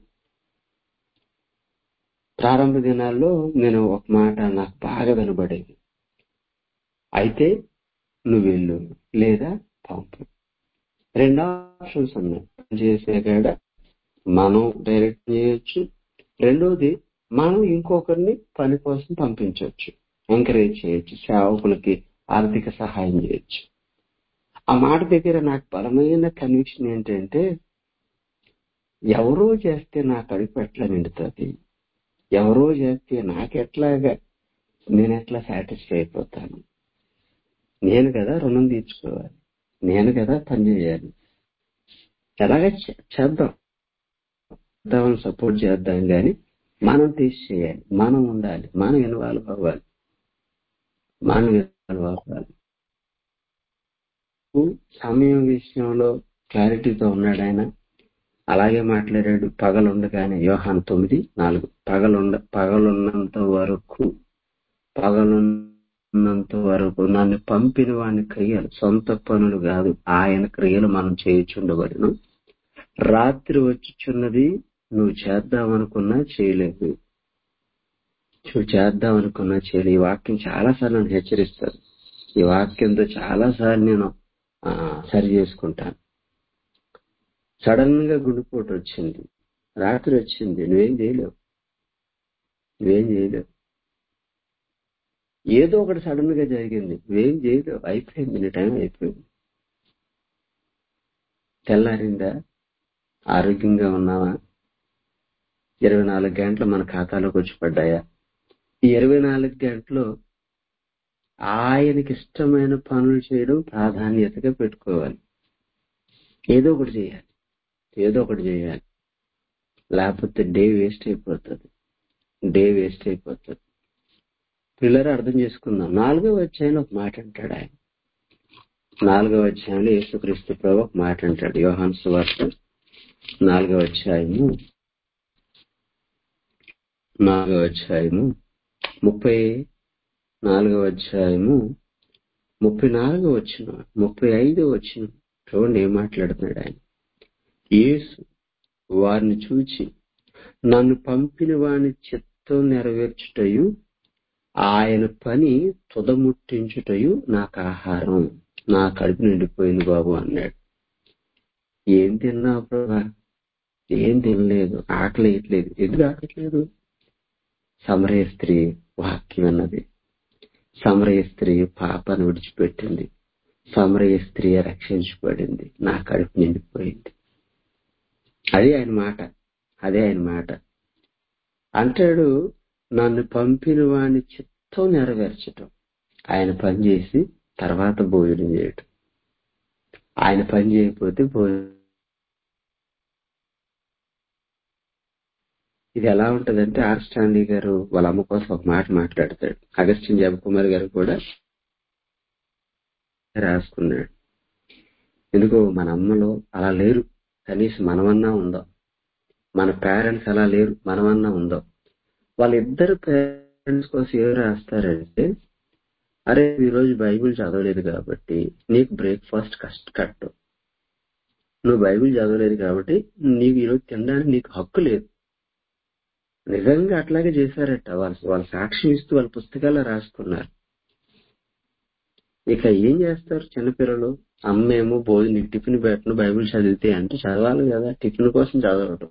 ప్రారంభ దినాల్లో నేను ఒక మాట నాకు బాగా వినబడేది. అయితే నువ్వు వెళ్ళు లేదా పంపు. 2 ఆప్షన్స్ ఉన్నాయి. చేసే కాడ మనం డైరెక్ట్ చేయొచ్చు, రెండోది మనం ఇంకొకరిని పని కోసం పంపించవచ్చు, ఎంకరేజ్ చేయొచ్చు, సేవకులకి ఆర్థిక సహాయం చేయొచ్చు. ఆ మాట దగ్గర నాకు బలమైన కన్విక్షన్ ఏంటంటే, ఎవరో చేస్తే నా కడుపు ఎట్లా నిండుతుంది, ఎవరో చేస్తే నేను ఎట్లా సాటిస్ఫై అయిపోతాను? నేను కదా రుణం తీర్చుకోవాలి, నేను కదా పని చేయాలి. ఎలాగ చేద్దాం, సపోర్ట్ చేద్దాం, కానీ మనం టేస్ట్ చేయాలి, మనం ఉండాలి, మనం ఇన్వాల్వ్ అవ్వాలి. సమయం విషయంలో క్లారిటీతో ఉన్నాడు ఆయన. అలాగే మాట్లాడాడు. పగలుండగానే యోహాను 9:4 పగలున్నంత వరకు నన్ను పంపిన వాని క్రియలు, సొంత పనులు కాదు, ఆయన క్రియలు మనం చేయుచుండబడిను. రాత్రి వచ్చుచున్నది, నువ్వు చేద్దామనుకున్నా చేయలేదు. ఈ వాక్యం చాలాసార్లు నన్ను హెచ్చరిస్తారు. ఈ వాక్యంతో చాలాసార్లు నేను సరి చేసుకుంటాను. సడన్ గా గుండెపోటు వచ్చింది, రాత్రి వచ్చింది, నువ్వేం చేయలేవు. ఏదో ఒకటి సడన్ గా జరిగింది, నువ్వేం చేయలేవు. అయిపోయింది, నీ టైం అయిపోయింది. తెల్లారిందా? ఆరోగ్యంగా ఉన్నావా? 24 గంటలు మన ఖాతాలోకి వచ్చి పడ్డాయా? ఈ 24 గంటలు ఆయనకి ఇష్టమైన పనులు చేయడం ప్రాధాన్యతగా పెట్టుకోవాలి. ఏదో ఒకటి చేయాలి, లేకపోతే డే వేస్ట్ అయిపోతుంది. పిల్లలు అర్థం చేసుకుందాం. 4వ అధ్యాయంలో ఒక మాట అంటాడు ఆయన. 4వ అధ్యాయంలో యేసుక్రీస్తు ప్రభు ఒక మాట అంటాడు. యోహాను సువార్త 4వ అధ్యాయము 34వ వచనం, 35వ వచనం చూడండి ఏం మాట్లాడుతున్నాడు ఆయన. యేసు వారిని చూచి, నన్ను పంపిన వాని చిత్తం నెరవేర్చుటయు ఆయన పని తుదముట్టించుటయు నాకు ఆహారం. నా కడుపు నిండిపోయింది బాబు అన్నాడు. ఏం తిన్నావు ప్రభా? ఏం తినలేదు, ఆకలి వేయట్లేదు. ఎందుకు ఆకట్లేదు? సమరయ స్త్రీ వాక్యం అన్నది. సమరయ స్త్రీ పాపను విడిచిపెట్టింది, సమరయ స్త్రీ రక్షించబడింది, నా కడుపు నిండిపోయింది. అదే ఆయన మాట అంటాడు. నన్ను పంపిన వాని చిత్తం నెరవేర్చటం. ఆయన పని చేసి తర్వాత భోజనం చేయటం. ఆయన పని చేయకపోతే భోజనం. ఇది ఎలా ఉంటదంటే ఆర్ స్టాన్లీ గారు వాళ్ళ అమ్మ కోసం ఒక మాట మాట్లాడతాడు. అగస్టిన్ జయకుమార్ గారు కూడా రాసుకున్నాడు. ఎందుకో మన అమ్మలో అలా లేరు, కనీసం మనమన్నా ఉందాం. మన పేరెంట్స్ అలా లేరు, మనమన్నా ఉందాం. వాళ్ళిద్దరు పేరెంట్స్ కోసం ఏం రాస్తారంటే, అరే ఈ రోజు బైబిల్ చదవలేదు కాబట్టి నీకు బ్రేక్ఫాస్ట్ కట్టు. నువ్వు బైబిల్ చదవలేదు కాబట్టి నీకు ఈరోజు తినడానికి నీకు హక్కు లేదు. నిజంగా అట్లాగే చేశారట. వాళ్ళ సాక్ష్యం ఇస్తూ వాళ్ళ పుస్తకాల్లో రాసుకున్నారు. ఇక ఏం చేస్తారు చిన్నపిల్లలు? అమ్మేమో భోజనం టిఫిన్ పెట్టను బైబిల్ చదివితే అంటే చదవాలి కదా, టిఫిన్ కోసం చదవటం.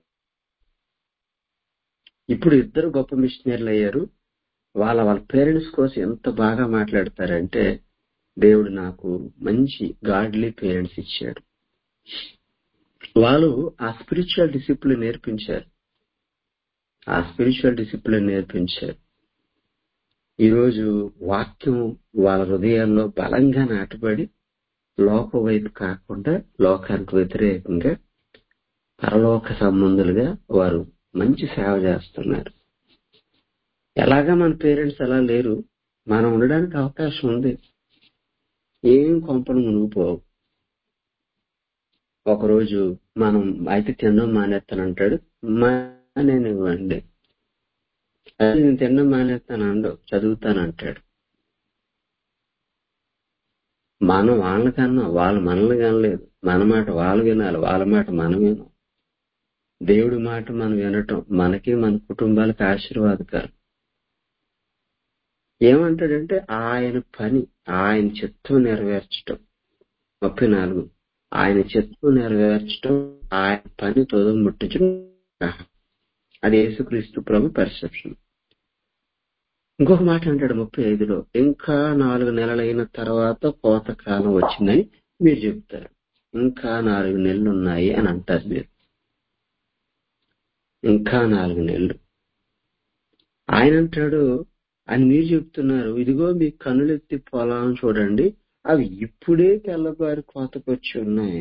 ఇప్పుడు ఇద్దరు గొప్ప మిషనరీలు అయ్యారు. వాళ్ళ పేరెంట్స్ కోసం ఎంత బాగా మాట్లాడతారంటే, దేవుడు నాకు మంచి గాడ్లీ పేరెంట్స్ ఇచ్చాడు. వాళ్ళు ఆ స్పిరిచువల్ డిసిప్లిన్ నేర్పించారు. ఈరోజు వాక్యం వాళ్ళ హృదయాల్లో బలంగా నాటబడి లోక వైపు కాకుండా లోకానికి వ్యతిరేకంగా పరలోక సంబంధులుగా వారు మంచి సేవ చేస్తున్నారు. ఎలాగా మన పేరెంట్స్ అలా లేరు, మనం ఉండడానికి అవకాశం ఉంది. ఏం కొంపను మునిగిపోవు. ఒకరోజు మనం అయితే తినడం మానేస్తానంటాడు, మానేనివ్వండి. అయితే నేను తినడం మానేస్తాను అండవు, చదువుతానంటాడు. మనం వాళ్ళకన్నా వాళ్ళు మనల్ని కనలేదు. మన మాట వాళ్ళు వినాలి, వాళ్ళ మాట మనం వినాలి. దేవుడి మాట మనం వినటం మనకి మన కుటుంబాలకు ఆశీర్వాదకరం. ఏమంటాడంటే ఆయన పని, ఆయన చిత్తం నెరవేర్చటం. 34 ఆయన చిత్తం నెరవేర్చటం, ఆయన పని తొదం ముట్టించడం. అది యేసుక్రీస్తు ప్రభు పర్సెప్షన్. ఇంకొక మాట అంటాడు 35లో, ఇంకా 4 నెలలైన తర్వాత కోతకాలం వచ్చిందని మీరు చెప్తారు. ఇంకా 4 నెలలు ఉన్నాయి అని అంటారు మీరు. ఇంకా 4 నెలలు ఆయన అంటాడు అని మీరు చెప్తున్నారు. ఇదిగో మీ కన్నులెత్తి పొలాలను చూడండి, అవి ఇప్పుడే తెల్లబారి కోతకొచ్చి ఉన్నాయి.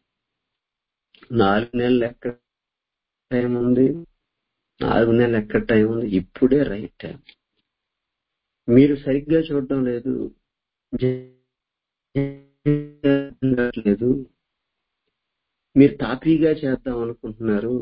4 నెలలు ఎక్కడ టైం ఉంది? 4 నెలలు ఎక్కడ టైం ఉంది? ఇప్పుడే రైట్ టైం. మీరు సరిగ్గా చూడడం లేదు, మీరు తాపీగా చేద్దాం అనుకుంటున్నారు.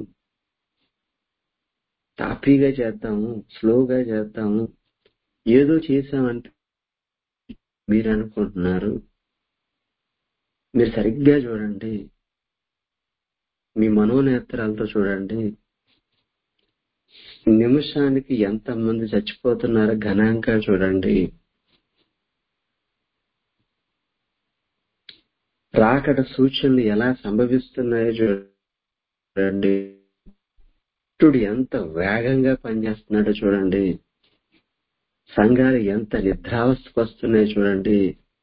తాపీగా చేద్దాము, స్లోగా చేద్దాము, ఏదో చేశామంటే మీరు అనుకుంటున్నారు. మీరు సరిగ్గా చూడండి, మీ మనోనేత్రాలతో చూడండి. నిమిషానికి ఎంతమంది చచ్చిపోతున్నారో గణాంకాలు చూడండి. రాకడ సూచనలు ఎలా సంభవిస్తున్నాయో చూడండి. భక్తుడు ఎంత వేగంగా పనిచేస్తున్నాడో చూడండి. సంఘాలు ఎంత నిద్రావస్థకు వస్తున్నాయో చూడండి.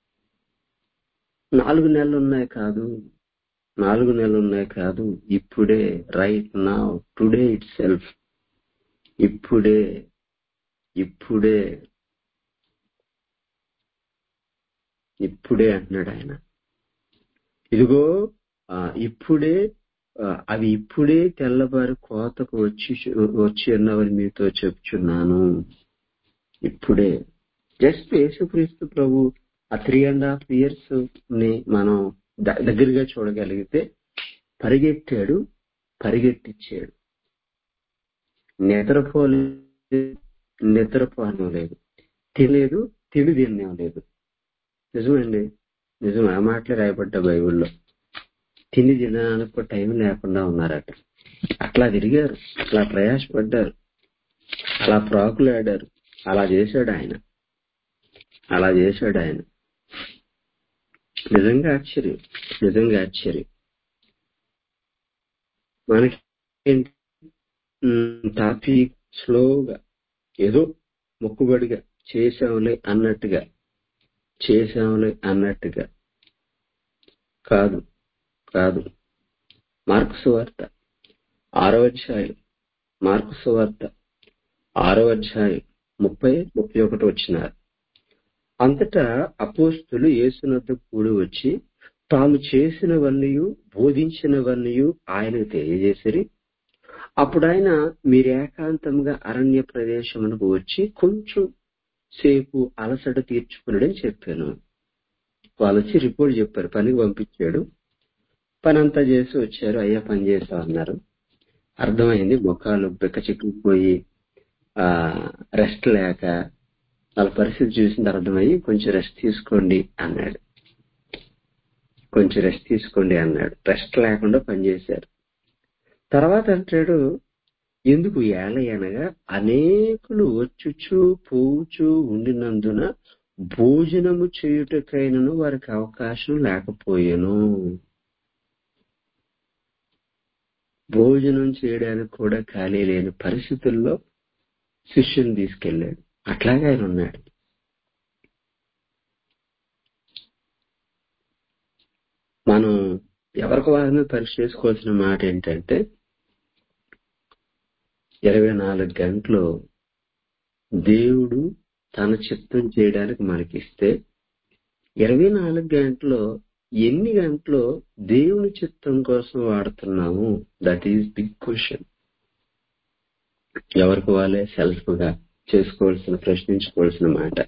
4 నెలలు ఉన్నాయి కాదు, 4 నెలలు ఉన్నాయి కాదు, ఇప్పుడే, right now, today itself. ఇప్పుడే ఇప్పుడే ఇప్పుడే అంటున్నాడు ఆయన. ఇదిగో ఇప్పుడే అవి ఇప్పుడే తెల్లబారి కోతకు వచ్చి ఉన్నవని మీతో చెప్తున్నాను. ఇప్పుడే. జస్ట్ యేసుక్రీస్తు ప్రభు ఆ 3.5 years ని మనం దగ్గరగా చూడగలిగితే పరిగెట్టాడు, పరిగెట్టించాడు. నిద్రపోవడం లేదు, తినలేదు, తిని తినడం లేదు. నిజమండి, నిజం. ఆ మాటలే రాయబడ్డ బైబిల్లో. తిని తినడానికి టైం లేకుండా ఉన్నారట. అట్లా తిరిగారు, అట్లా ప్రయాసపడ్డారు, అలా ప్రాకులాడారు. అలా చేశాడు ఆయన. నిజంగా ఆశ్చర్యం, నిజంగా ఆశ్చర్యం. మనకి తాపీ స్లోగా ఏదో మొక్కుబడిగా చేశాంలే అన్నట్టుగా కాదు. మార్కు సువార్త 6వ అధ్యాయం, మార్కు సువార్త 6వ అధ్యాయం 30-31 వచనాలు. అంతటా అపోస్తులు యేసునొద్దకు కూడి వచ్చి తాము చేసినవన్నీయు బోధించినవన్నీయు ఆయనకు తెలియజేసిరి. అప్పుడు ఆయన, మీరు ఏకాంతంగా అరణ్య ప్రదేశమునకు వచ్చి కొంచెం సేపు అలసట తీర్చుకున్నాడని చెప్పాను. వాళ్ళు వచ్చి రిపోర్ట్ చెప్పారు, పనికి పంపించాడు. పని అంతా చేసి వచ్చారు. అయ్యా పని చేస్తా అన్నారు. అర్థమైంది, ముఖాలు బిక్క చిక్కుకుపోయి రెస్ట్ లేక వాళ్ళ పరిస్థితి చూసిన అర్థమయ్యి కొంచెం రెస్ట్ తీసుకోండి అన్నాడు. కొంచెం రెస్ట్ తీసుకోండి అన్నాడు. రెస్ట్ లేకుండా పనిచేశారు. తర్వాత అంటాడు, ఎందుకు ఏలయనగా అనేకులు వచ్చుచు పోవుచు ఉండినందున భోజనము చేయుటకైనను వారికి అవకాశం లేకపోయాను. భోజనం చేయడానికి కూడా ఖాళీ లేని పరిస్థితుల్లో శిష్యుని తీసుకెళ్లాడు. అట్లాగే ఆయన ఉన్నాడు. మనం ఎవరికి వారిని పరీక్ష చేసుకోవాల్సిన మాట ఏంటంటే, 24 గంటలు దేవుడు తన చిత్తం చేయడానికి మనకిస్తే 24 గంటలు ఎన్ని గంటలు దేవుని చిత్తం కోసం వాడుతున్నాము? That is big question. ఎవరికి వాళ్ళే సెల్ఫ్ గా ప్రశ్నించుకోవాల్సిన మాట.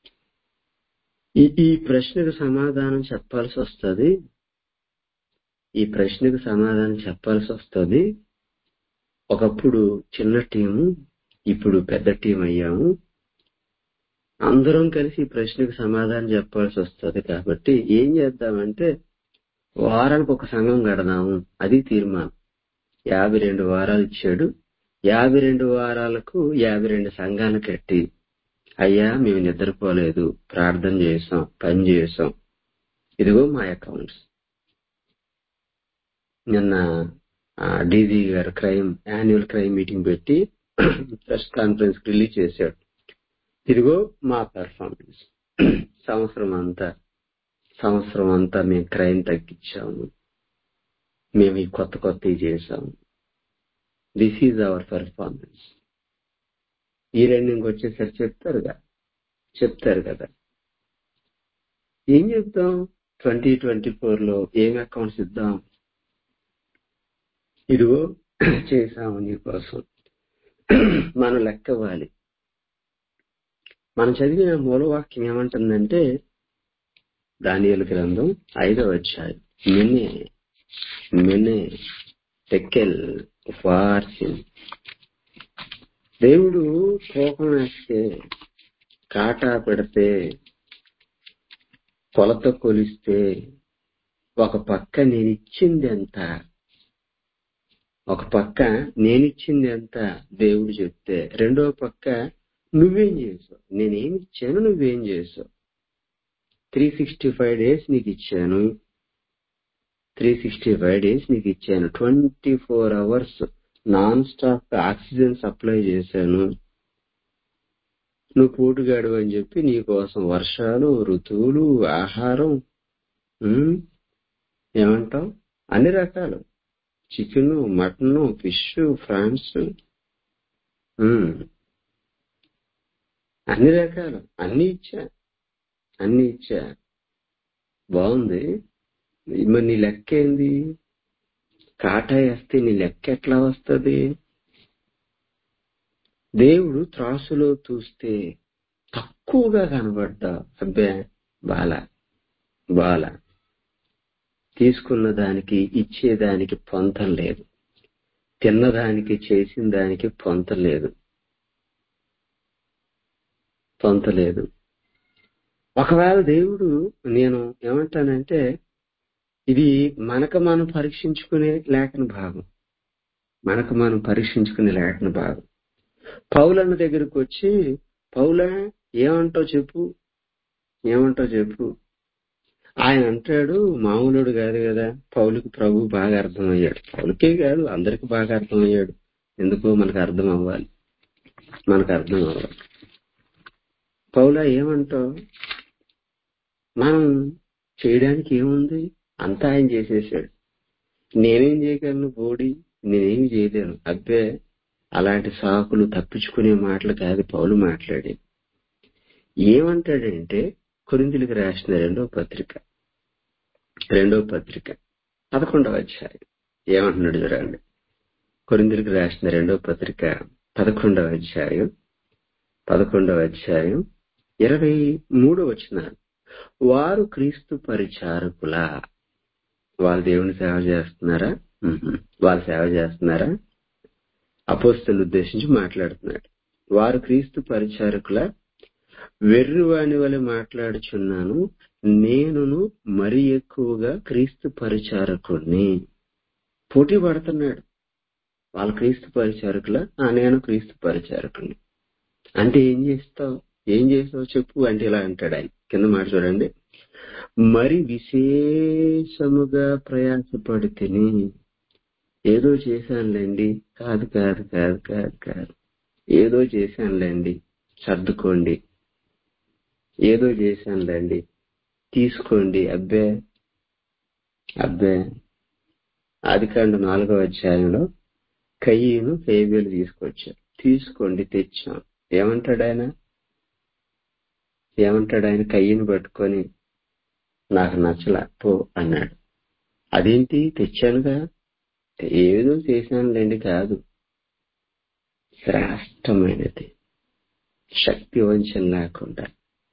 ఈ ప్రశ్నకు సమాధానం చెప్పాల్సి వస్తుంది. ఈ ప్రశ్నకు సమాధానం చెప్పాల్సి వస్తుంది. ఒకప్పుడు చిన్న టీము, ఇప్పుడు పెద్ద టీం అయ్యాము. అందరం కలిసి ఈ ప్రశ్నకు సమాధానం చెప్పాల్సి వస్తుంది. కాబట్టి ఏం చేద్దామంటే, వారానికి ఒక సంఘం కడదాము. అది తీర్మానం. 52 వారాలు ఇచ్చాడు. 52 వారాలకు 52 సంఘాలు కట్టి, అయ్యా మేము నిద్రపోలేదు, ప్రార్థన చేసాం, పని చేసాం, ఇదిగో మా అకౌంట్స్. నిన్న డీజీ గారు యాన్యువల్ క్రైమ్ మీటింగ్ పెట్టి ప్రెస్ కాన్ఫరెన్స్ రిలీజ్ చేశాడు. ఇదిగో మా పెర్ఫార్మెన్స్. సంవత్సరం అంతా మేము క్రైమ్ తగ్గించాము, మేము ఈ కొత్తవి చేశాము. This is our performance. ఈ రెండింగ్ వచ్చేసరికి చెప్తారు కదా. ఏం చెప్తాం? 2024లో ఏం అకౌంట్స్ ఇద్దాం? ఇదిగో చేశాము నీకోసం. మనం లెక్కవ్వాలి. మనం చదివిన మూలవాక్యం ఏమంటుందంటే, దానియేలు గ్రంథం 5వ అధ్యాయం, మెనే టెకెల్ ఫార్సిన్. దేవుడు కోపం వేస్తే, కాటా పెడితే, కొలత కొలిస్తే, ఒక పక్క నేనిచ్చింది ఎంత దేవుడు చెప్తే, రెండో పక్క నువ్వేం చేసావు, నేనేమిచ్చాను, నువ్వేం చేసావు. 365 days నీకు ఇచ్చాను. 24 hours non stop oxygen supply చేశాను. నువ్వు పోటుగాడు అని చెప్పి నీ కోసం వర్షాలు, ఋతువులు, ఆహారం, ఏమంటావు, అన్ని రకాలు, చికెన్, మటన్, ఫిష్, ఫ్రాన్స్, అన్ని రకాలు, అన్ని ఇచ్చా. బాగుంది. మరి నీ లెక్క ఏంది? కాటా వేస్తే నీ లెక్క ఎట్లా వస్తుంది? దేవుడు త్రాసులో చూస్తే తక్కువగా కనబడ్డా, అబ్బే బాల తీసుకున్న దానికి ఇచ్చేదానికి పొంతం లేదు, తిన్నదానికి చేసిన దానికి పొంత లేదు. ఒకవేళ దేవుడు, నేను ఏమంటానంటే, ఇది మనకు మనం పరీక్షించుకునే లేఖన భాగం. పౌలన్న దగ్గరకు వచ్చి, పౌలా ఏమంటావు చెప్పు. ఆయన అంటాడు, మామూలుడు కాదు కదా, పౌలుకి ప్రభు బాగా అర్థమయ్యాడు. పౌలుకే కాదు, అందరికి బాగా అర్థమయ్యాడు. ఎందుకో మనకు అర్థం అవ్వాలి. పౌలా ఏమంటావు? మనం చేయడానికి ఏముంది? అంతా ఆయన చేసేసాడు. నేనేం చేయగలను? నేనేమి చేయలేను. అబ్బే అలాంటి సాకులు తప్పించుకునే మాటలు కాదు పౌలు మాట్లాడి. ఏమంటాడంటే కొరింథీయులకు రాసిన రెండో పత్రిక 11వ అధ్యాయం ఏమంటున్నాడు చూడండి. కొరింథీయులకు రాసిన రెండో పత్రిక 11వ అధ్యాయం 23వ వచనం. వారు క్రీస్తు పరిచారకులా? వాళ్ళు దేవుని సేవ చేస్తున్నారా? వాళ్ళు సేవ చేస్తున్నారా? అపోస్తలులను ఉద్దేశించి మాట్లాడుతున్నాడు. వారు క్రీస్తు పరిచారకులా? వెర్రివాని వలె మాట్లాడుచున్నాను, నేనును మరి ఎక్కువగా క్రీస్తు పరిచారకుణ్ణి. పోటీ పడుతున్నాడు. వాళ్ళు క్రీస్తు పరిచారకులా? నేను క్రీస్తు పరిచారకుణ్ణి. అంటే ఏం చేస్తావు చెప్పు అంటే ఇలా అంటాడు ఆయన. కింద మాట చూడండి. మరి విశేషముగా ప్రయాసపడితిని. ఏదో చేశానులేండి. కాదు కాదు కాదు కాదు కాదు ఏదో చేశానులేండి, సర్దుకోండి. ఏదో చేశానులేండి, తీసుకోండి. అబ్బే అబ్బే. ఆదికాండం 4వ అధ్యాయంలో కయీను హేబేలు తీసుకొచ్చారు. తీసుకోండి, తెచ్చాం. ఏమంటాడు ఆయన కయ్యను పట్టుకొని నాకు నచ్చలా పో అన్నాడు. అదేంటి తెచ్చానుగా, ఏదో చేశానులేండి కాదు, శ్రేష్టమైనది, శక్తి వంచన లేకుండా.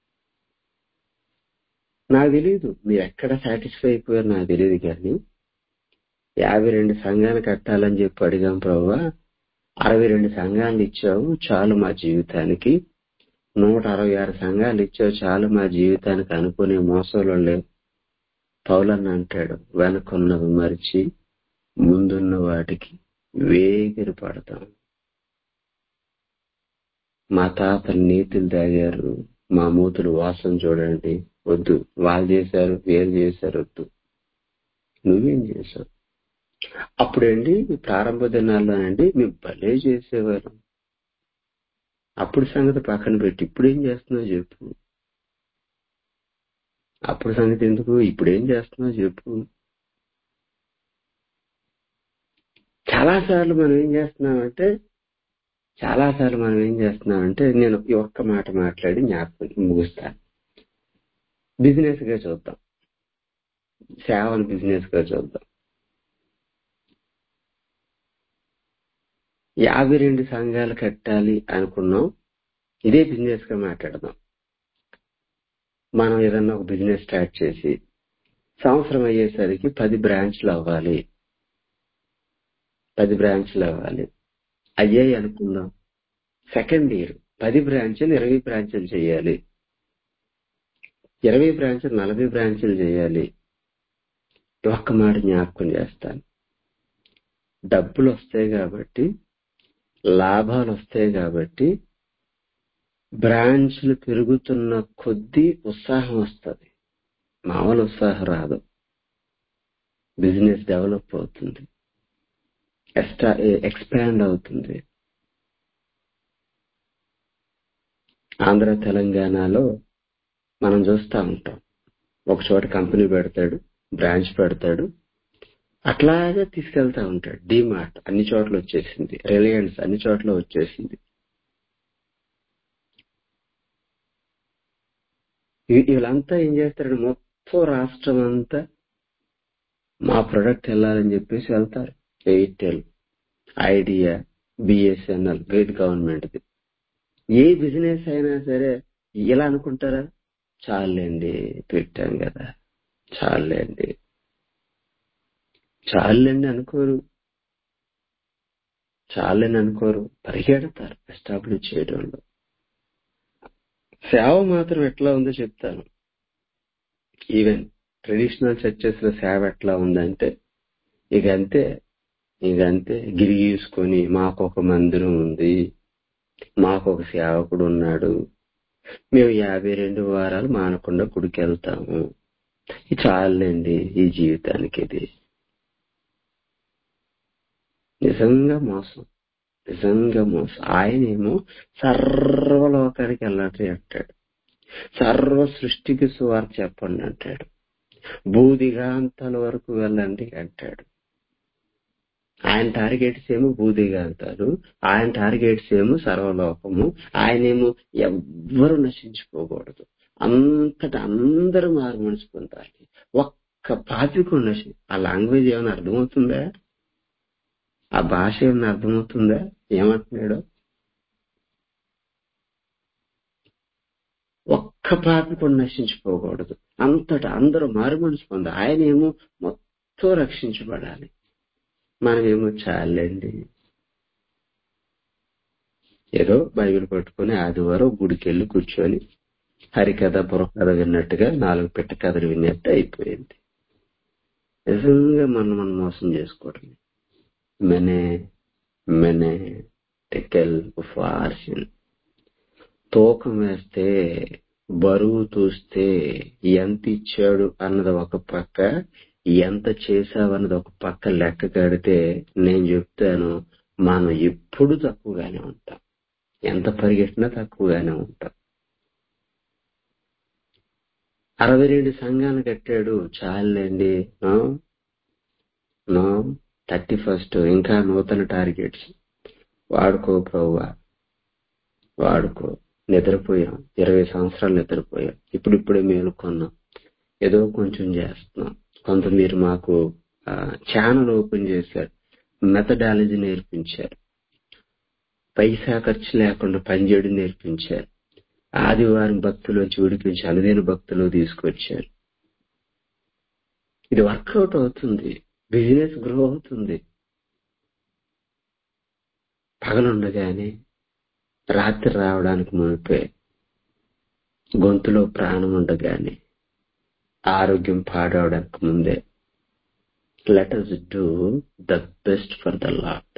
నాకు తెలియదు మీరు ఎక్కడ సాటిస్ఫై అయిపోయారు, నాకు తెలియదు. కానీ 52 సంఘాలు కట్టాలని చెప్పి అడిగాం ప్రభువా, 62 సంఘాలు ఇచ్చావు చాలు మా జీవితానికి. 166 సంఘాలు ఇచ్చావు చాలు మా జీవితానికి అనుకునే మోసంలో లేవు. పౌలన్న అంటాడు, వెనకున్నవి మరిచి ముందున్న వాటికి వేగిరి పడతాం. మా తాతలు నీతులు తాగారు, మా మూతులు వాసన చూడండి, వద్దు. వాళ్ళు చేశారు, వేరు చేశారు, వద్దు. నువ్వేం చేశావు? అప్పుడండి ప్రారంభ దినాల్లోనండి మేము భలే చేసేవారు. అప్పుడు సంగతి పక్కన పెట్టి ఇప్పుడేం చేస్తున్నావు చెప్పు. అప్పుడు సంగతి ఎందుకు, ఇప్పుడేం చేస్తున్నావు చెప్పు. చాలాసార్లు మనం ఏం చేస్తున్నామంటే నేను ఈ ఒక్క మాట మాట్లాడి జ్ఞాపకం ముగుస్తాను. బిజినెస్ గా చూద్దాం, సేవను బిజినెస్ గా చూద్దాం. 52 సంఘాలు కట్టాలి అనుకున్నాం, ఇదే బిజినెస్ గా మాట్లాడదాం. మనం ఏదన్నా ఒక బిజినెస్ స్టార్ట్ చేసి సంవత్సరం అయ్యేసరికి 10 బ్రాంచ్లు అవ్వాలి. 10 బ్రాంచ్లు అవ్వాలి. అయ్యాయి అనుకుందాం. సెకండ్ ఇయర్ 10 బ్రాంచ్లు 20 బ్రాంచ్లు చేయాలి, 20 బ్రాంచ్లు 40 బ్రాంచ్లు చేయాలి. ఒక్క మాట జ్ఞాపకం చేస్తాను. డబ్బులు వస్తాయి కాబట్టి, లాభాలు వస్తాయి కాబట్టి, బ్రాంచ్లు పెరుగుతున్న కొద్దీ ఉత్సాహం వస్తుంది. మామూలు ఉత్సాహం రాదు. బిజినెస్ డెవలప్ అవుతుంది, ఎక్స్పాండ్ అవుతుంది. ఆంధ్ర తెలంగాణలో మనం చూస్తూ ఉంటాం. ఒక చోట కంపెనీ పెడతాడు, బ్రాంచ్ పెడతాడు, అట్లాగే తీసుకెళ్తా ఉంటాడు. డిమార్ట్ అన్ని చోట్ల వచ్చేసింది, రిలయన్స్ అన్ని చోట్ల వచ్చేసింది. వీళ్ళంతా ఏం చేస్తారంటే మొత్తం రాష్ట్రం అంతా మా ప్రొడక్ట్ వెళ్ళాలని చెప్పేసి వెళ్తారు. ఎయిర్టెల్, ఐడియా, బిఎస్ఎన్ఎల్, గైడ్ గవర్నమెంట్ది. ఏ బిజినెస్ అయినా సరే ఇలా అనుకుంటారా, చాలండి పెట్టాం కదా, చాలండి అనుకోరు, పరిగెడతారు ఎస్టాబ్లిష్ చేయడంలో. సేవ మాత్రం ఎట్లా ఉందో చెప్తాను. ఈవెన్ ట్రెడిషనల్ చర్చెస్ లో సేవ ఎట్లా ఉందంటే ఇక అంతే గిరిగీసుకొని మాకొక మందిరం ఉంది, మాకొక సేవకుడు ఉన్నాడు, మేము 52 వారాలు మానకుండా గుడికి వెళ్తాము, ఇది చాలండి ఈ జీవితానికి. ఇది నిజంగా మోసం. ఆయనేమో సర్వలోకానికి వెళ్ళండి అంటాడు, సర్వ సృష్టికి సువార్త చెప్పండి అంటాడు, భూదిగాంతాల వరకు వెళ్ళండి అంటాడు. ఆయన టార్గెట్స్ ఏమో భూదిగాంతారు, ఆయన టార్గెట్స్ ఏమో సర్వలోకము, ఆయనేమో ఎవ్వరూ నశించుకోకూడదు, అంతటా అందరూ మారు మనసు పొందాలి. ఒక్క పాపికు ఆ లాంగ్వేజ్ ఏమైనా అర్థమవుతుందా? ఆ భాష ఏమైనా అర్థమవుతుందా? ఏమంటున్నాడు? ఒక్క పాపి కూడా నశించుకోకూడదు, అంతటా అందరూ మారు మనసు పొందాలి. ఆయనేమో మొత్తం రక్షించబడాలి. మనమేమో చాలండి, ఏదో బైబిల్ పట్టుకుని ఆదివారం గుడికెళ్ళి కూర్చొని హరికథ బుర్రకథ విన్నట్టుగా 4 పెట్ట కథలు విన్నట్టు అయిపోయింది. నిజంగా మనం మోసం చేసుకోవడం. మెనే మెనే టెకెల్ ఫార్సిన్. తూకం వేస్తే, బరువు తూస్తే ఎంత ఇచ్చాడు అన్నది ఒక పక్క, ఎంత చేశావన్నది ఒక పక్క లెక్క కడితే నేను చెప్తాను, మనం ఎప్పుడు తక్కువగానే ఉంటాం. ఎంత పరిగెట్టినా తక్కువగానే ఉంటాం. 62 సంఘాలు కట్టాడు, చాలండి. నో 31st ఇంకా నూతన టార్గెట్స్. వాడుకో ప్రభువా, వాడుకో. నిద్రపోయాం, 20 సంవత్సరాలు నిద్రపోయాం, ఇప్పుడిప్పుడే మేలుకున్నాం, ఏదో కొంచెం చేస్తున్నాం. కొంత మీరు మాకు ఛానల్ ఓపెన్ చేశారు, మెథడాలజీ నేర్పించారు, పైసా ఖర్చు లేకుండా పనిచేయడం నేర్పించారు, ఆదివారం భక్తులోంచి విడిపించి అనుదిన భక్తులు తీసుకొచ్చారు. ఇది వర్కౌట్ అవుతుంది, బిజినెస్ గ్రో అవుతుంది. పగలుండగానే రాత్రి రావడానికి మునిపే, గొంతులో ప్రాణం ఉండగానే, ఆరోగ్యం పాడవడానికి ముందే let us do the best for the Lord.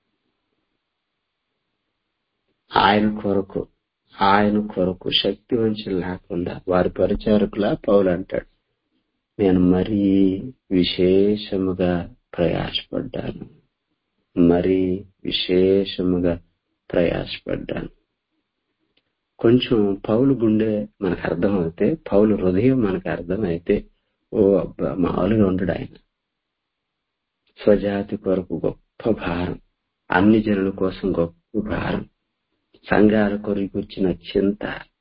ఆయన కొరకు శక్తి వంచన లేకుండా వారి పరిచారకులా పౌలు అంటాడు, నేను మరీ విశేషముగా ప్రయాసపడ్డాను, మరీ విశేషముగా ప్రయాసపడ్డాను. కొంచెం పౌలు గుండె మనకు అర్థమైతే, పౌలు హృదయం మనకు అర్థమైతే, ఓ అబ్బా మామూలుగా ఉండడు ఆయన. స్వజాతి కొరకు గొప్ప భారం, అన్ని జనుల కోసం గొప్ప భారం, సంఘాల కొరకు గురించిన చింత,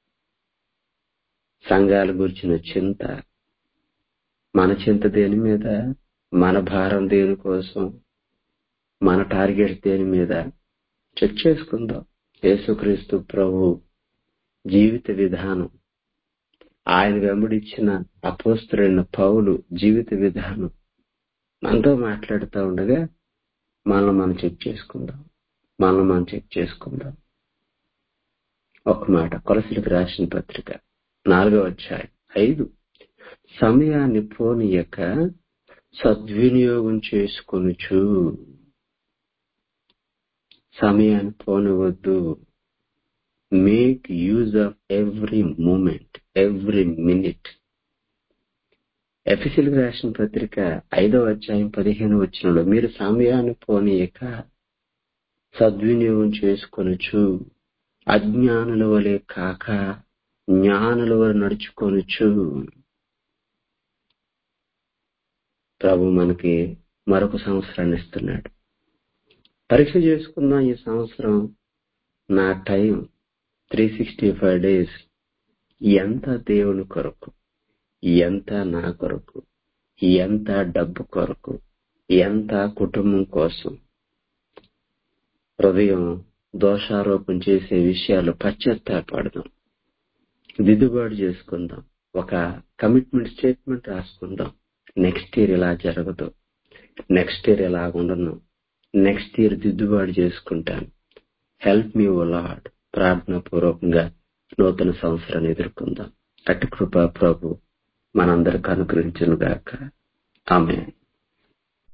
సంఘాల గురించిన చింత. మన చింత దేని మీద? మన భారం దేని కోసం? మన టార్గెట్ దేని మీద? చెక్ చేసుకుందాం. యేసుక్రీస్తు ప్రభు జీవిత విధానం, ఆయన వెంబడించిన అపోస్తలుడైన పౌలు జీవిత విధానం మనతో మాట్లాడుతూ ఉండగా మనం చెక్ చేసుకుందాం. ఒక మాట, కొలసీలకు రాసిన పత్రిక 4వ అధ్యాయం 5, సమయాన్ని పోనీయక సద్వినియోగం చేసుకొనుచు. సమయాన్ని పోనివద్దు. Make use of every moment, every minute. ఎఫెసీయులకు రాసిన పత్రిక 5వ అధ్యాయం 15వ వచనంలో, మీరు సమయాన్ని పోనీయక సద్వినియోగం చేసుకొనుచు, అజ్ఞానుల వలె కాక జ్ఞానుల వలె నడుచుకొనుచు. ప్రభు మనకి మరొక సంవత్సరాన్ని ఇస్తున్నాడు. పరీక్ష చేసుకుందాం. ఈ సంవత్సరం నా టైం 365 days ఎంత దేవుని కొరకు, ఎంత నా కొరకు, ఎంత డబ్బు కొరకు, ఎంత కుటుంబం కోసం. హృదయం దోషారోపణ చేసే విషయాలు పశ్చాత్తాపడదాం, దిద్దుబాటు చేసుకుందాం, ఒక కమిట్మెంట్ స్టేట్మెంట్ రాసుకుందాం. నెక్స్ట్ ఇయర్ ఇలా జరగదు, నెక్స్ట్ ఇయర్ ఇలా ఉండను, నెక్స్ట్ ఇయర్ దిద్దుబాటు చేసుకుంటాను. Help me O lord. ప్రార్థనా పూర్వకంగా నూతన సంవత్సరాన్ని ఎదుర్కొందాం. అటు కృపా ప్రభు మనందరికి అనుగ్రహించును గాక. ఆమేన్.